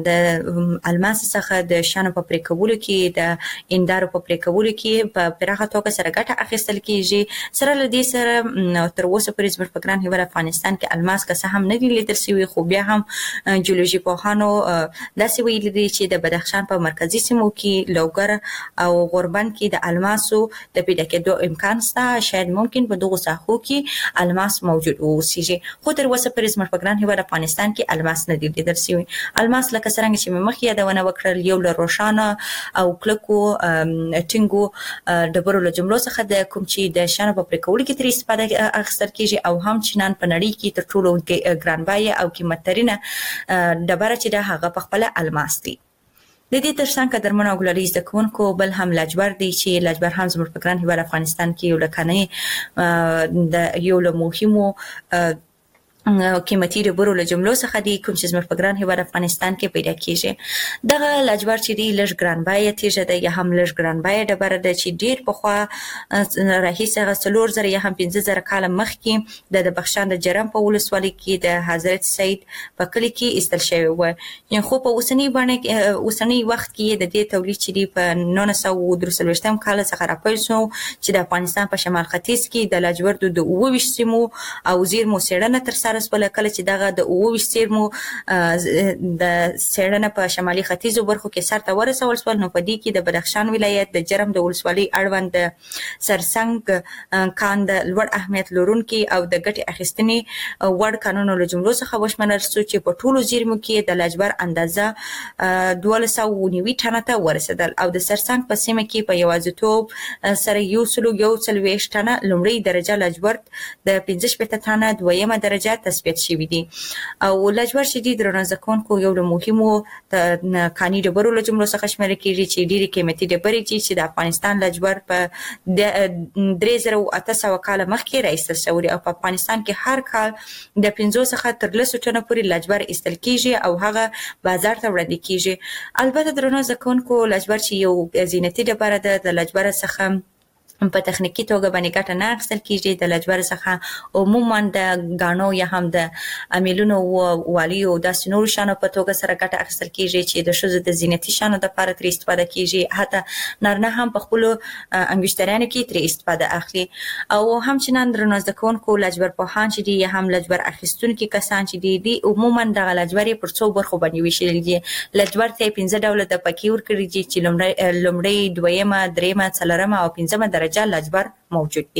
د الماس څخه د شانو په پریکولو کې د اندارو په پریکولو کې په پراخه توګه سره ګټه اخیستل کیږي. سره له دې سره تر اوسه پورې زموږ په ګران هیواد افغانستان کې الماس که څه هم نه دي لیدل شوي، خو بیا هم جیولوژي پوهانو داسې ویلي دي چې د بدخشان په مرکزي سیمو کې لوګر او غوربند کې د الماسو د پیدا کېدو امکان شته. شاید ممکن په دغه ساحو کې الماس موجود اوسېږي، خو تر اوسه پورې زموږ په ګران هیواد افغانستان کې الماس نه دي لیدل شوي. الماس لکه څنګه چې مې مخکې یادونه وکړل یو له روښانه او کلکو ټینګو ډبرو له جملو څخه د کوم چې د شانو په پرېکولو کې ترې استفاده اخیستل کیږي او هم چې نن په نړۍ کې تر ټولو ګرانبیه او قیمتترینه ډبره چې ده هغه په خپله الماس دی. د دې ترڅنګ قدرمن او ګلري زده کوونکو بل هم لاجور دی چې لاجور هم زموږ په ګران هیواد افغانستان کې یو لکنه د یو له مهمو قیمتي ډبرو له جملو څخه دي کوم چې زموږ په ګران هیواد افغانستان کې پیدا کیږي. دغه لاجور چې دی لږ ګرانبیه تیږه ده یا هم لږ ګرانبیه ډبره ده چې ډیر پخوا راهیسې هغه څلور زره یا هم پنځه زره کاله مخکې د بدخشان د جرم په ولسوالۍ کې د حضرت سید په کلي کې ایستل شوی و. یعنې خو په اوسني بڼه اوسني وخت کې د دې تولید چې دی په نولس سوه درې څلوېښتم کال څخه راپیل شو چې د افغانستان په شمال ختیځ کې د لاجوردو د اووه ویشت سیمو او زیرمو څېړنه ترسره سوله. کله چې دغه د اووه ویشت زیرمو د څېړنه په شمالي ختیځو برخو کې سرته ورسول شول، نو په دې کې د بدخشان ولایت د جرم د ولسوالۍ اړوند د سرسنګ کان د لوړ اهمیت لرونکي او د ګټې اخیستنې وړ کانونو له جملو څخه وشمنل شو چې په ټولو زیرمو کې د لاجور اندازه دولس سوه نوي ټنه ته ورسېدل او د سرسنګ په سیمه کې په یوازیتوب سره یو سلو یو څلوېښت ټنه لومړۍ درجه لاجور د پنځه شپېته ټنه دویمه درجه تثبیت شوي دي. او لاجور چې دي درنو زده کوونکو یو له مهمو کاني ډبرو له جملو څخه شمیرل کیږي چې ډېرې قیمتي ډبرې دي چې د افغانستان لاجور په درې زره اته سوه کاله مخکې راایستل شوي دي او په افغانستان کې هر کال د پنځو څخه تر لسو ټنو پورې لاجور ایستل کیږي او هغه بازار ته وړاندې کیږي. البته درنو زده کوونکو لاجور چې یو زینتي ډبره ده د لاجور څخه په تخنیکی توګه باندې ګټه نه اخیستل کیږي. د لاجور څخه عموما د غاڼو یا هم د امیلونو والیو د سينور شانو په توګه سره ګټه اخیستل کیږي چې د شوزو د زینتي شانو د لپاره تر استفاده کیږي. حتی نارنه هم په خپل انګشترانو کې تر استفاده اخلي. او هم چې نن درنو زده کوونکو لاجور په هان چې دی یا هم لاجور اخیستونکو کسان چې دی دی عموما د لاجور پر څو برخو باندې ویشل دي. لاجور ته پنځه ډول د پکې ور کړی چې لومړی لومړی دویمه دریمه څلورمه او پنځمه درجه لاجور موجود دي.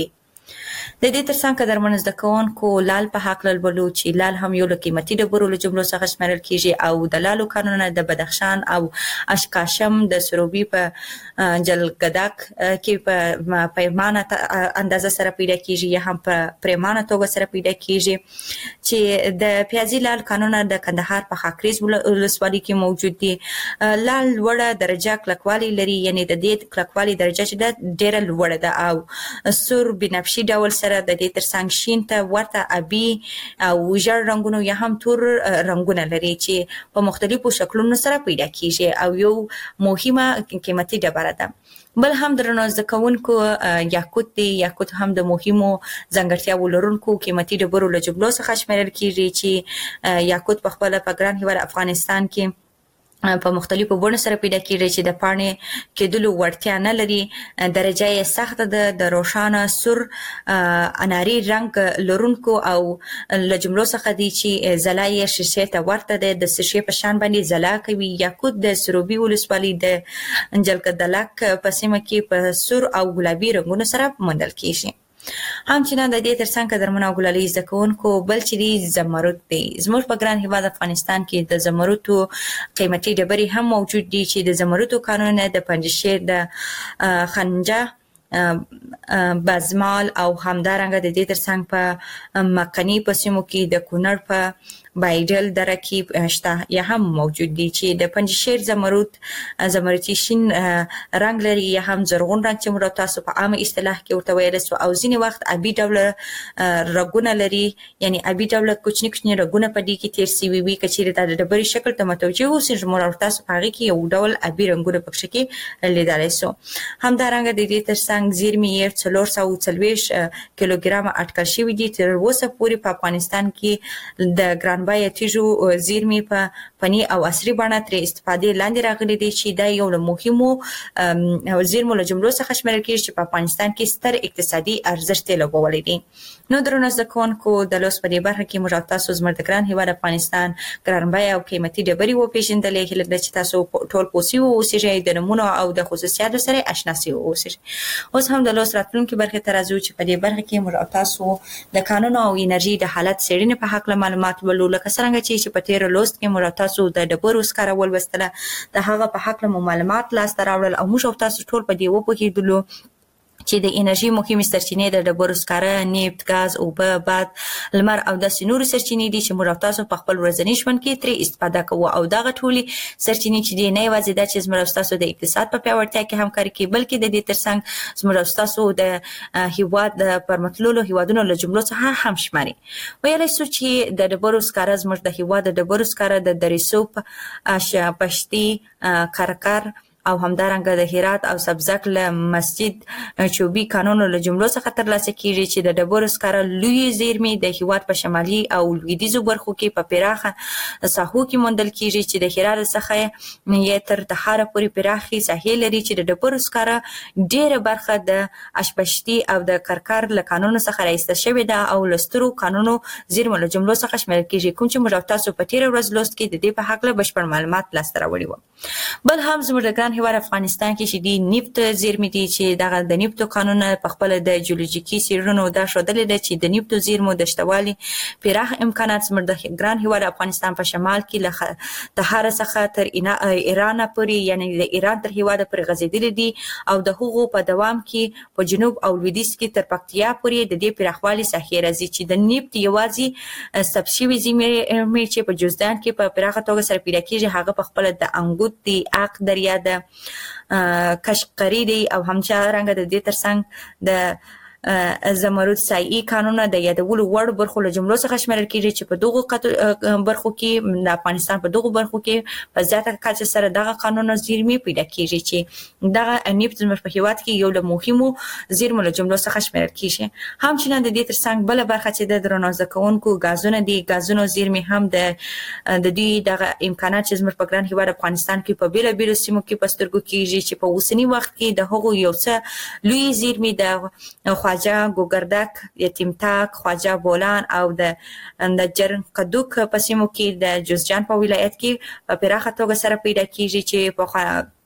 د دې ترڅنګ قدرمن زده کوونکو لال په حق لولو چې لال هم یو له قیمتي ډبرو له جملو څخه شمېرل کیږي او د لالو کانونه د بدخشان او اشکاشم د سروبي په جلګدک کې په پیمانه اندازه سره پیدا کیږي یا هم په پریمانه توګه سره پیدا کیږي چې د پیازي لال کانونه د کندهار په خاکریز ولسوالۍ کې موجود دي. لال لوړه درجه کلکوالی لري، یعنی د دې کلکوالی درجه چې د ډیره لوړه ده او سور بنفشي ډول سره د دې ترڅنګ شین ته ورته ابي او ژړ رنگونه یا هم تور رنگونه لري چې په مختلفو شکلونو سره پیدا کیږي او یو مهمه قیمتي ډبره ده. بل هم درنو زده کوونکو یاقوت دی. یاقوت هم د مهمو ځانګړتیاوو لرونکو قیمتي ډبرو له جملو څخه شمېرل کیږي چې یاقوت په خپل په ګران هیواد افغانستان کې په مختلفو بڼو سره پیدا کیږي چې د پاڼې کېدلو وړتیا نه لري. درجه یې سخته ده، د روښانه سور اناري رنګ لرونکو او له جملو څخه دي چې ځلا یې شیشې ته ورته ده، د شیشې په شان باندې ځلا کوي. یاقوت د سروبي ولسوالۍ د جلګدلک په سیمه کې په سور او ګلابي رنګونو سره موندل کیږي. همچنان د دې ترڅنګ قدرمن او ګلالي زده کوونکو بل چې دی زمرد دی. زموږ په ګران هیواد افغانستان کې د زمردو قیمتي ډبرې هم موجود دي چې د زمردو کانونه د پنجشیر د خنجه بزمال او همدارنګه د دې ترڅنګ په مکنی په سیمو کې د کونړ په بایډل دره کې شته یا هم موجود دي چې د پنجشیر زمرد زمردي شین رنگ لري یا هم زرغون رنگ چې موږ تاسو په عامه اصطلاح کې ورته ویل سو او ځینې وخت ابي ډول رګونه لري، یعنی ابي ډول کوچني کوچني رګونه په دې کې تیر سی وي وي کچېره د ډبرې شکل ته متوجه اوسئ. موږ تاسو په هغه کې یو ډول ابي رنگونه پکښ کې لیدلای سو. همدارنګه د دې ترڅنګ زیرمې یې څلور سوه څلوېښت کیلوګرامه اټکل شوي دي. تر اوسه پورې په افغانستان کې د ګران بیه تیږو زیرمې په فني او عصري بڼه ترې استفادې لاندې راغلي دي چې دا یو له مهمو زیرمو له جملو څخه شمېرل کېږي چې په افغانستان کې ستر اقتصادي ارزښت یې لوبولی دی. نو درنو زده کوونکو د لوست په دې برخه کې موږ تاسو زموږ د ګران هیواد افغانستان ګران بیه او قیمتي ډبرې وپېژندلې. هیله ده چې تاسو ټول پوه سوي واوسئ، د نومونو او د خصوصیاتو سره اشنا سوي واوسئ. اوس هم د لوست راتلونکي برخې ته راځو چې په دې برخه کې موږ تاسو د قانون او انرژي د حالت څېړنې په هکله معلومات ولولو. لکه څرنګه چې په تیر لوست کې موږ تاسو د ډبرو سکاره ولوستله، د هغه په هکله مو معلومات لاسته راوړل او موږ تاسو ټول په دې وپوهېدلو چې د انرژي مهمې سرچینې د ډبرو سکاره، نفت، ګاز، اوبه، باد، لمر او داسې نورې سرچینې دي چې موږ تاسو په خپل ورځني ژوند کې ترې استفاده کوو. او دغه ټولې سرچینې چې دي نه یوازې دا چې زموږ تاسو د اقتصاد په پیاوړتیا کې همکاري کوي، بلکې د دې ترڅنګ زموږ تاسو د هیواد د پرمختللو هیوادونو له جملو څخه هم شماري. ویلی سو چې د ډبرو سکاره زموږ د هیواد د ډبرو سکاره د دریسوب، پشتي، کرکر او همدارنګه د هرات او سبزک له مسجد چوبي کانونو له جملو څخه ترلاسه کیږي چې د ډبرو سکاره لوی زیرمې د هیواد په شمالي او لویدیځو برخو کې په پراخه ساحو کې موندل کیږي چې د هرات څخه یې تر تخاره پورې پراخي ساحې لري چې د ډبرو سکاره ډیره برخه د اشپشتي او د کرکر له کانونو څخه راایسته شوې ده او له سترو کانونو زیرمو له جملو څخه شمېرل کیږي، کوم چې موږ تاسو په تیره ورځ لوست کې د دې په هکله بشپړ معلومات لاسته راوړي وو. بل هم زموږ د ګران هیواد افغانستان کې چې دی نفت زیرمې دي چې دغه د نفتو قانونونه په خپل د جیولوژیکي څېړنو دا ښودلې ده چې د نفتو زیرمو د شتوالي پراخ امکانات زموږ د ګران هیواد افغانستان په شمال کې له تخاره څخه تر ایران پورې، یعنی د ایران تر هیواده پورې غځېدلي دي او د هغو په دوام کې په جنوب او لویدیځ کې تر پکتیا پورې د دې پراخوالي ساحې راځي چې د نفت یوازې ثبت شوي زیرمې چې په جوزجان کې په پراخه توګه سره پیدا کېږي هغه په خپله د انګوت دی، اق دریا ده، کشقری دی او همدارنګه د دې ترڅنګ د زمرد سایي کانونه د یادولو وړ برخو له جملو څخه شمېرل کېږي چې په دغو برخو کې د افغانستان په دغو برخو کې په زیاته کچه سره دغه قانونونه زیرمې پیدا کېږي چې دغه نفت زموږ په هېواد کې یو له مهمو زیرمو له جملو څخه شمېرل کېږي. همچنان د دې ترڅنګ بله برخه چې د درنو زده کوونکو ګازونه دي، ګازونو زیرمې هم د د دوی دغه امکانات چې زموږ په ګران هېواد افغانستان کې په بېلابېلو سیمو کې په سترګو کېږي چې په اوسني وخت کې د هغو یو څه لوی زیرمې د خواجه ګوګردک، یتیمتاک، خواجه بولان او د د جرقدوک په سیمو کې د جوزجان په ولایت کې په پراخه توګه سره پیدا کېږي چې په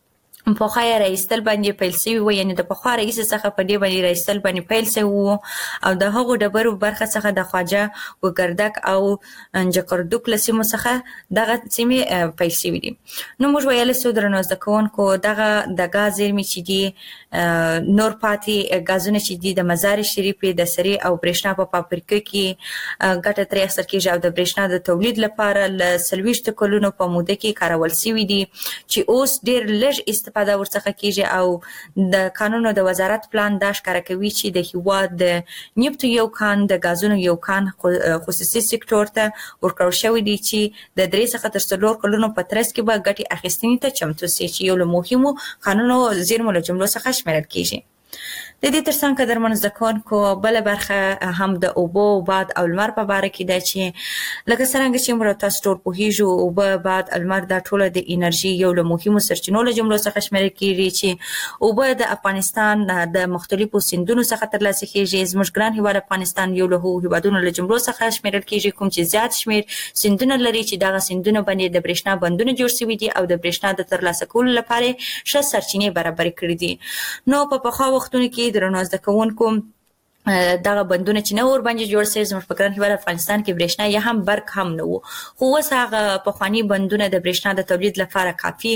په خای رئیستل باندې پیل شوی و، یعنی د پخوا رئیس څخه په دې باندې رئیستل باندې پیل شوی او د هغو ډبرو برخه څخه د خواجه وګردک او جکردوک لسیمو څخه دغه سیمې پیل شوی دي. نو موږ ویل سو درنو زده کوونکو دغه د غاز زیرمې چې دي نور پاتې غازونه چې دي د مزار شریف د سری او برېښنا په فابریکو کې ګټه ترې اخیستل کېږي او د برېښنا د تولید لپاره ل سلويشت کلونو په موده کې کارول شوی دي چې اوس ډېر لږ استفاده ورڅخه کېږي او د قانونو د وزارت پلان دا ښکاره کوي چې د هیواد د نفت یو کان د غازونو یو کان خصوصي سکتور ته ورکړل شوی دی چې د درې څخه تر څلور کلونو په ترڅ کې به ګټې اخیستنې ته چمتو شي چې یو له مهمو قانونو زیرمو له جملو څخه شمیرل کېږي. د دې ترڅنګ قدرمن زده کوونکو بله برخه هم د اوبو باد او لمر په باره کې ده چې لکه څرنګه چې موږ تاسو ټول پوهیږو اوبه باد لمر دا ټول د انرژي یو له مهمو سرچینو له جملو څخه شمیرل کېږي چې اوبه د افغانستان د مختلفو سیندونو څخه ترلاسه کېږي. زموږ ګران هیواد افغانستان یو له هیوادونو له جملو څخه شمیرل کېږي کوم چې زیات شمیر سیندونه لري چې دغه سیندونه باندې د برېښنا بندونه جوړ شوي دي او د برېښنا د ترلاسه کولو لپاره ښه سرچینې برابر کړي دي. نو په پخوا وختونو کې درنو زده کوونکو دغه بندونه چې نه ور باندې جوړ شوي زموږ په ګران هیواد افغانستان کې برېښنا یا هم برق هم نه و، خو اوس هغه پخواني بندونه د برېښنا د تولید لپاره کافي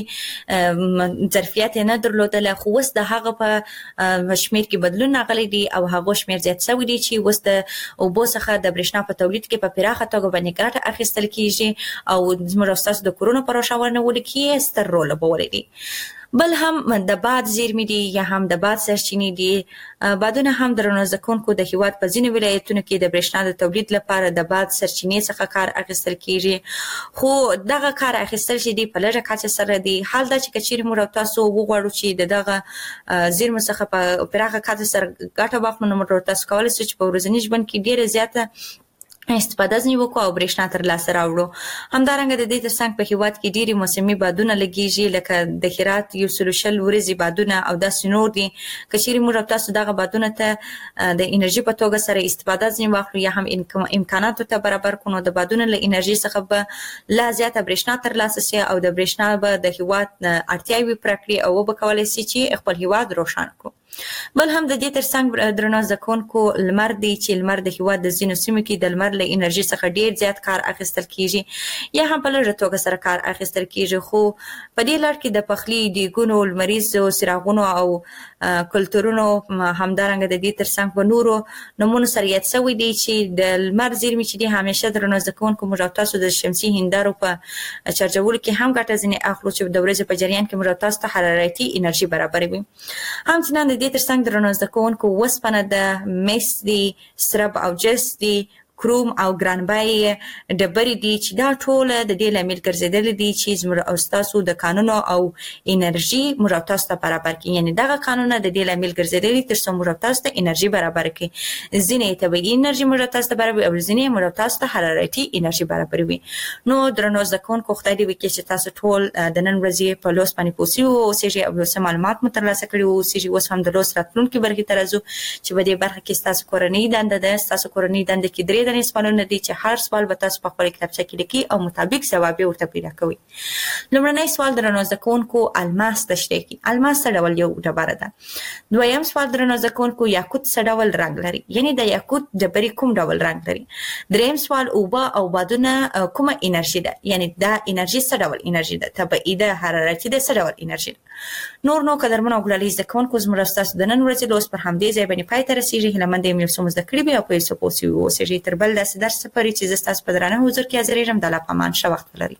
ظرفیت نه درلودله، خو اوس د هغه په شمېر کې بدلون راغلی دی او هغه شمېر زیات شوی دی چې اوس د اوبو څخه د برېښنا په تولید کې په پراخه توګه باندې ګټه اخیستل کېږي او زموږ ستاسو د کورونو په روښانولو کې ستر رول لوبولی دی. بل هم د باد زیرمې دي یا هم د باد سرچینې دي. بادونه هم درنو زده کوونکو د هیواد په ځینې ولایتونو کې د برېښنا د تولید لپاره د باد سرچینې څخه کار اخیستل کېږي، خو دغه کار اخیستل چې دي په لږه کچه سره دي. حال دا چې که چیرې موږ تاسو وغواړو چې د دغه زیرمو څخه په پراخه کچه سره ګټه واخلو نو موږ تاسو کولی شو چې په ورځني ژوند کې ډېره زیاته استفاده ځنې وکړو او برېښنا ترلاسه راوړو. همدارنګه د دې ترڅنګ په هیواد کې ډېرې موسمي بادونه لګېږي لکه د هرات یو سل شل ورځې بادونه او داسې نور دي. که چیرې موږ تاسو دغه بادونه ته د انرژي په توګه سره استفاده ځنې واخلو یا هم امکاناتو ته برابر کړو نو د بادونو له انرژي څخه به لا زیاته برېښنا ترلاسه شي او د برېښنا به د هیواد اړتیاوې پوره کړي او وبه کولی شي چې خپل هیواد روښانه کړو. بل هم د دې ترڅنګ درنو زده کوونکو لمر دی چې لمر د هیواد د ځینو سیمو کې د لمر له انرژي څخه ډېر زیات کار اخیستل کېږي یا هم په لږه توګه سره کار اخیستل کېږي، خو په دې لړ کې د پخلي دیګونو لمریزو څراغونو او کلتورونو همدارنګه د دې ترڅنګ په نورو نمونو سره یاد شوی دی چې د لمر زیرمې چې دي همیشه درنو زده کوونکو موږ تاسو د شمسي هندارو په چارجولو کې هم ګټه ځنې اخلو چې د ورځې په جریان کې موږ تاسو ته حرارتي انرژي برابروي. همچنان د دې ترڅنګ درنو زده کوونکو وسپنه د مس دي، سرب او جس دي، کروم او ګرانبای ډبرې دي چې دا ټول د دې لامل ګرځېدلې دي چې زموږ او ستاسو د قانونو او انرژي موږ تاسو ته برابر کړي، یعنی دغه قانونه د دې لامل ګرځېدلي تر څو موږ تاسو ته انرژي برابر کړي. ځینې طبیعي انرژي موږ تاسو ته برابر او ځینې موږ تاسو ته حرارتي انرژي برابروي. نو درنو زده کوونکو خدای دې وکړي چې تاسو ټول د نن ورځې په لوست باندې پوه شئ او اوسېږئ او څه معلومات مو ترلاسه کړي او اوسېږئ. اوس هم د لوست راتلونکي برخې ته راځو چې په دې برخه کې ستاسو کورنۍ دنده ده. ستاسو کورنۍ دنده کې درې دنې سوالونه دي چې هر سوال به تاسو په خپل کتابچه کې لیکي او مطابق ځواب یې ورته پیدا کوئ. لومړنی سوال درنو زده کوونکو الماس تشریح کړي. الماس څه ډول یو ډبره ده؟ دویم سوال درنو زده کوونکو یاقوت څه ډول رنګ لري؟ یعنی د یاقوت ډبرې کوم ډول رنګ لري؟ دریم سوال اوبه او بادونه کومه انرژي ده؟ یعنی دا انرژي څه ډول انرژي ده؟ طبیعي ده، حرارتي ده، څه ډول انرژي ده؟ نور نو قدرمنو ګلالي زده کوونکو زموږ ستاسو د نن ورځې لوست پر همدې ځای باندې پای ته رسیږي. هیله مند یم یو څه مو زده کړي وي او په یو څه پوه شوي اوسېږئ. تر بل داسې درس پورې چې زه ستاسو په درانه حضور کې حاضرېږم د الله په امان. ښه وخت ولرئ.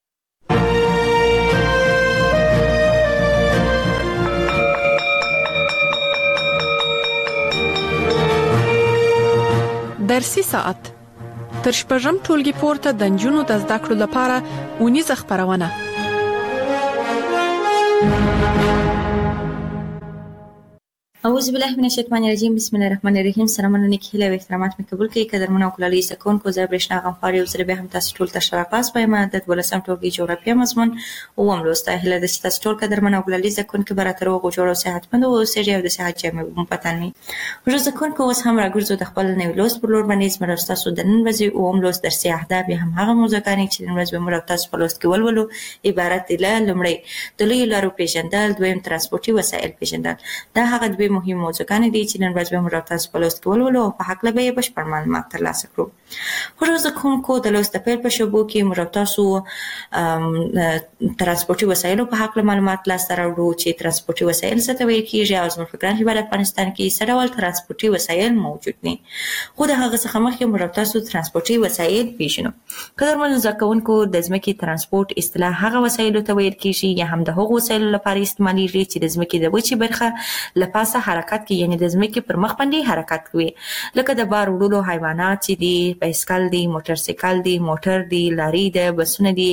درسي ساعت تر شپږم ټولګي پورته د نجونو د زده کړو لپاره اونیزه خپرونه. او اعوذ بالله من الشیطان الرجیم بسم الله الرحمن الرحیم. سلامونه نیکی له احترامات مې قبول کړئ قدرمن او کلالي سکون کو زبرشنا غم خاري او زره به هم تاسو ټول ته شرافاس پای ماده ولسم ټولګي جغرافیه مضمون او هم لوسته هله د تاسو ټول قدرمن او کلالي سکون کې براتر او جوړ او صحتمند او سړي او د صحت جامع مو پتاني روز سکون کو اوس هم راګرځو د خپل نوې لوس پر لور باندې زموږ تاسو د نن ورځې او هم لوس درسي اهداف هم هغه موضوعګانی چې نن ورځ به موږ تاسو په لوس کې ولولو عبارت دي له لمړی د لوی لارو پیژندل، دویم ترانسپورتي وسایل پیژندل. دا هغه دوه مهم موضوعګان دي چې نن ورځ به موږ تاسو په لوست کې ولولو او په حق له به بشپړ معلومات ترلاسه کړو. خو زه کوم کو د لوست په پیل په شوبو کې موږ تاسو ترانسپورتي وسایلو په حق له معلومات ترلاسه راوړو چې ترانسپورتي وسایل څه ته ویل کیږي او زموږ په ګران هیواد افغانستان کې څه ډول ترانسپورتي وسایل موجود دي. خو د هغه څخه مخکې موږ تاسو ترانسپورتي وسایل پیژنو. قدرمن زده کوونکو د ځمکې ترانسپورت اصطلاح هغه وسایلو ته ویل کیږي یا هم د هغو وسایلو لپاره استعمالېږي چې د ځمکې د وچې برخه لپاسه حرکت کوي، یعنی د ځمکې پر مخ باندې حرکت کوي، لکه د بار وړلو حیوانات چې دي، بایسکل دی، موټر سایکل دی، موټر دی، لاري ده، بسونه دي،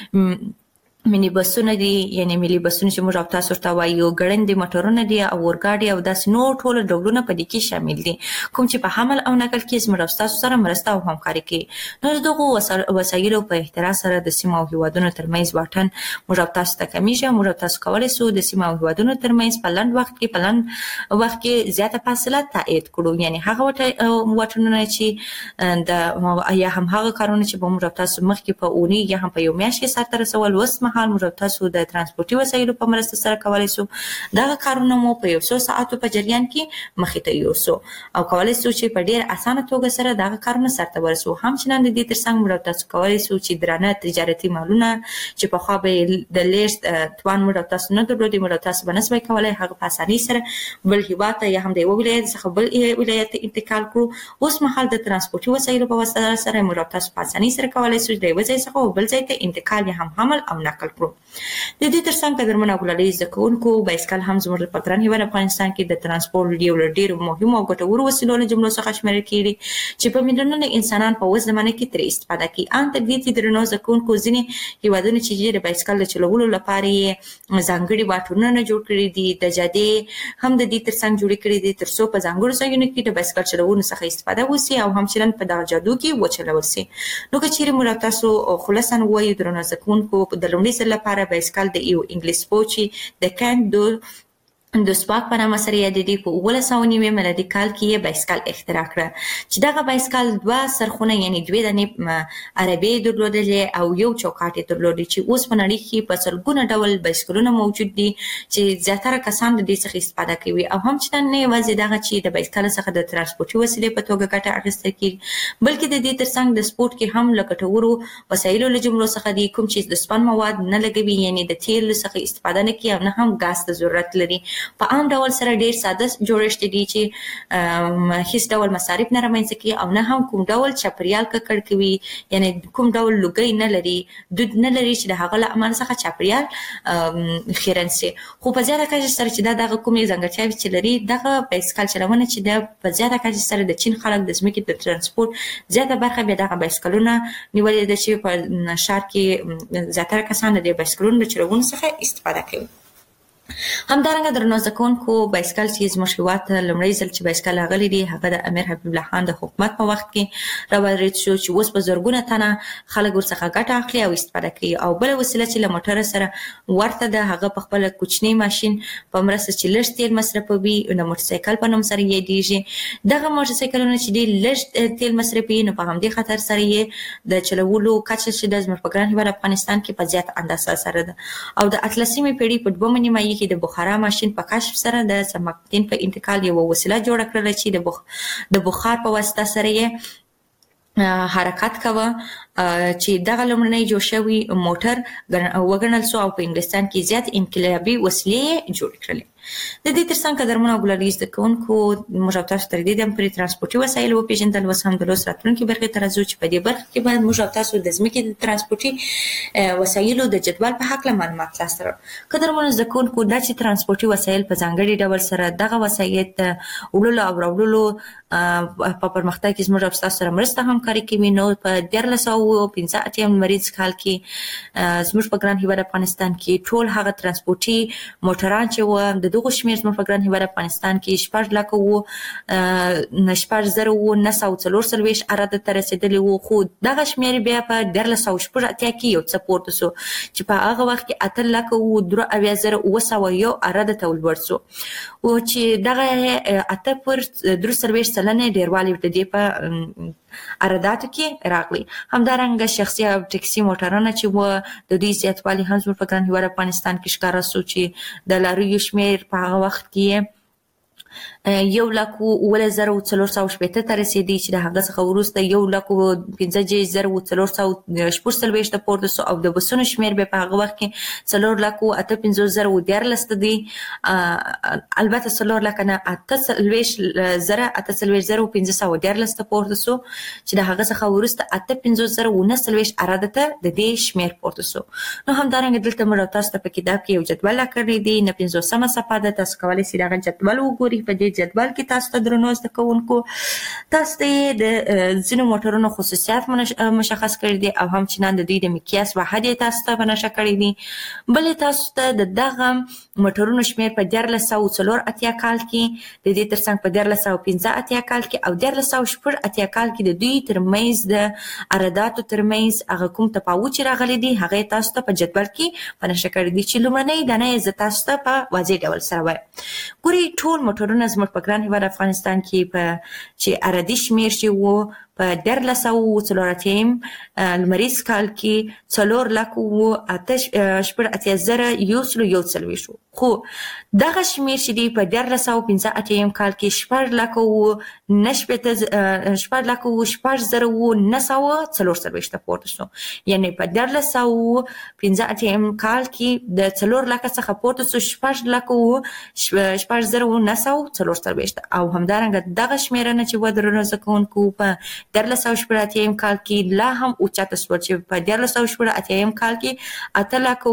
مینی بسونه دي، یعنی ملي بسونه چې موږ تاسو ته وایو، ګړندې موټرونه دي او اورګاډي او داسې نور ټول ډولونه په دې کې شامل دي کوم چې په حمل او نقل کې زموږ تاسو سره مرسته او همکاري کوي. نو دغه وسایلو په احترام سره د سیمو او هیوادونو ترمنځ واټن موږ تاسو ته کمیږي. موږ تاسو کولی شو د سیمو او هیوادونو ترمنځ په لنډ وخت کې په لنډ وخت کې زیاته فاصله تایید کړو، یعنی هغه واټنونه چې د یا هم هغه کارونه چې به موږ تاسو مخکې په اونۍ یا هم په یو میاشت کې سرته رسول وس حال موږ تاسو د ترانسپورتي وسایلو په مرسته سره کولای شو دا کارونه مو په یو څو ساعتو په جریان کې مخې ته یوسو او کولای شو چې په ډیر اسانه توګه سره دا کارونه سرته ورسو. همچنان د دې ترڅنګ موږ تاسو کولای شو چې درانه تجارتي مالونه چې په خو به د لیست توان موږ تاسو نه درلودي موږ تاسو بنسبه کولای هغه په اسانۍ سره بل هیواد ته یا هم د یو ولایت څخه بل ولایت انتقال کړو. اوس مهال د ترانسپورتي وسایلو په واسطه سره موږ تاسو په اسانۍ سره کولای شو د یو ځای څخه بل ځای ته انتقال یا هم حمل او نقل کړو. د دې ترڅنګ قدرمن او کلالي زده کوونکو بایسکل هم زموږ په ګران هیواد افغانستان کې د ترانسپورت یو له ډېرو مهمو او ګټورو وسیلو له جملو څخه شمیرل کېږي چې په میلیونونو انسانان په اوس زمانه کې ترې استفاده کوي. ان تر دې چې درنو زده کوونکو ځینې هیوادونه چې د بایسکل د چلولو لپاره یې ځانګړي واټونه جوړ کړي دي، د جادې هم د دې ترڅنګ جوړ کړي دي تر څو په ځانګړو ځایونو کې د بایسکل چلولو څخه استفاده وشي او همچنان په دغه جادو کې وچلول شي. نو که چیرې موږ تاسو خلاصا وایو درنو زده کوونکو د لومړي ځل لپاره بایسکل د یو انګلیس پوچی د کانت دو د سپاک په نامه سره یادېدي. په اوولس سوه نوي میلادي کال کې یې بایسکل اختراع کړه چې دغه بایسکل دوه سرخونه یعنی دوې دانې عربې درلودلې او یو چوکاټ یې درلودی چې اوس په نړۍ کې په سلګونه ډول بایسکلونه موجود دي چې زیاتره کسان د دې څخه استفاده کوي او همچنان نه یوازې دغه چې د بایسکل څخه د ترانسپورتي وسیلې په توګه ګټه اخیستل کېږي بلکې د دې ترڅنګ د سپورت کې هم له ګټورو وسایلو له جملو څخه دي کوم چې د سپن مواد نه لګوي، یعنی د تیل څخه استفاده نه کوي او نه هم ګاز ته ضرورت لري. په عام ډول سره ډیر ساده جوړښت دي چې هیڅ ډول مصارف نه رامنځته کوي او نه هم کوم ډول چاپیریال ککړ کوي، یعنی کوم ډول لوګي نه لري، دود نه لري چې د هغه له امله څخه چاپیریال خیرن شي. خو په زیاته کچه سره چې دا دغه کومې ځانګړتیاوې چې لري دغه بایسکل چلونه چې د په زیاته کچه سره د چین خلک د ځمکې د ترانسپورت زیاته برخه به دغه بایسکلونه نیولې ده چې په ښار کې زیاتره کسان د بایسکلونو د چلولو څخه استفاده کوي. همدارنګه درنو زده کوونکو بایسکل چې زموږ هېواد ته لومړی ځل چې بایسکل راغلی دی هغه د امیر حبیب الله خان د حکومت په وخت کې راوارد شو چې اوس په زرګونه تنه خلک ورڅخه ګټه اخلي او استفاده کوي. او بله وسیله چې له موټر سره ورته ده هغه په خپله کوچنی ماشین په مرسته چې لږ تیل مصرفوي د موټرسایکل په نوم سره یادېږي. دغه موټرسایکلونه چې ډېر لږ تیل مصرفوي نو په همدې خاطر سره یې د چلولو کچه چې د زموږ په ګران هېواد افغانستان کې په زیات اندازه سره ده. او د اتلسمې پېړۍ په دومه نیمایي کې د بخارا ماشین په کشف سره د سماکتین په انتقال یو وسیله جوړه کړل چې د بخ د بخار په واسطه سره یې حرکت کوه چې دغه لومړنی جوړ شوی موټر وګڼل شو او په انګلستان کې زیات انقلابي وسیلې جوړ کړل. د دې ترڅنګ قدرمن او ګلالي زده کوونکو موږ تاسو ته د دې د ترانسپورتي وسایلو وپېژندل اوس هم د لوست راتلونکي برخې ته راځو چې په دې برخه کې باید موږ تاسو د ځمکې د ترانسپورتي وسایلو د جدول په هکله معلومات ترلاسه کړو. قدرمن زده کوونکو دا چې ترانسپورتي وسایل په ځانګړي ډول سره دغه وسایل د وړلو او راوړلو په پرمختګ کې زموږ تاسو سره مرسته همکاري کوي. نو په دیارلس سوه پنځه اتیا لمریز کال کې زموږ په ګران هېواد افغانستان کې ټول هغه ترانسپورتي موټران چې وو د دغه شمیر زموږ په ګران هیواد افغانستان کې شپږ لکه وو شپږ زره وو نه سوه څلور څلوېښت عرده ته رسېدلي وو، خو دغه شمیر بیا په دیارلس سوه شپږ اتیا کې یو څه پورته سو چې په هغه وخت کې اته لکه وو درې اویا زره اوه سوه یو عرده ته ولوړ سو، او چې دغه اته پر درې څلوېښت سلنه ډېروالی د دې په عرضاتو کې راغلی. همدارنګه شخصي او ټکسي موټرونه چې و د دوی زیاتوالی هم زموږ په ګران هیواد افغانستان کې ښکاره سو چې د لاریو شمیر په هغه وخت کې یو لک اوولس زره څلور سوه شپېته ته رسېدی چې د هغه څخه وروسته یو لک پنځه زره څلور سوه شپږ څلوېښت ته پورته سو، او د بسونو شمیر بیا په هغه وخت کې څلور لک اته پنځوس زره دیارلس ته دی، البته څلور لک نه اته څلوېښت زره اته څلوېښت زره پنځه سوه دیارلس ته پورته سو چې د هغه څخه وروسته اته پنځوس زره اووه څلوېښت عرده ته د دې شمیر پورته سو. نو همدارنګه دلته موږ تاسو ته په کتاب کې یو جدول راکړی دی، نه پنځوسمه صفحه ده، تاسو کولی شئ دغه جدول وګورئ. په دې جدول کې تاسو ته درنو زده کوونکو تاسو ته د ځینو موټرونو خصوصیات مشخص کړي دي او همچنان د دوی د مقیاس واحد یې تاسو ته بنشأ کړی دي. بلې تاسو ته د دغه موټرونو شمیر په دیارلس سوه څلور اتیا کال کې، د دې ترڅنګ په دیارلس سوه پنځه اتیا کال کې او دیارلس سوه شپږ اتیا کال کې د دوی ترمنځ د عرضاتو ترمنځ هغه کوم تفاوت چې راغلی دی هغه تاسو ته په جدول کې بنشأ کړی دي چې لومړنۍ دانه یې زه تاسو ته په واضح ډول سره وایم. ګورئ ټول موټرونه زموږ په ګران هیواد افغانستان کې په چې عرضي شمیر چې و په دیارلس سوه څلور اتیم لمریز کال کې څلور لک اووه اته شپږ اتیا زره یو سلو یو څلوېښت و، خو دغه شمیر چې دی په دیارلس سوه پنځه اتیم کال کې شپږ لک اووه نه شپېته شپږ لک اووه شپږ زره اووه نه سوه څلور څلوېښت ته پورته سو، یعنې په دیارلس سوه پنځه اتیم کال کې د څلور لکه څخه پورته سو شپږ لک اووه شپږ زره اووه نه سوه څلور څلوېښت. او همدارنګه دغه شمیرنه چې و درنو زده کوونکو په دیارلس سوه شپږ اتیا کال کې لا هم اوچته سول چې په دیارلس سوه شپږ اتیا کال کې اته لکه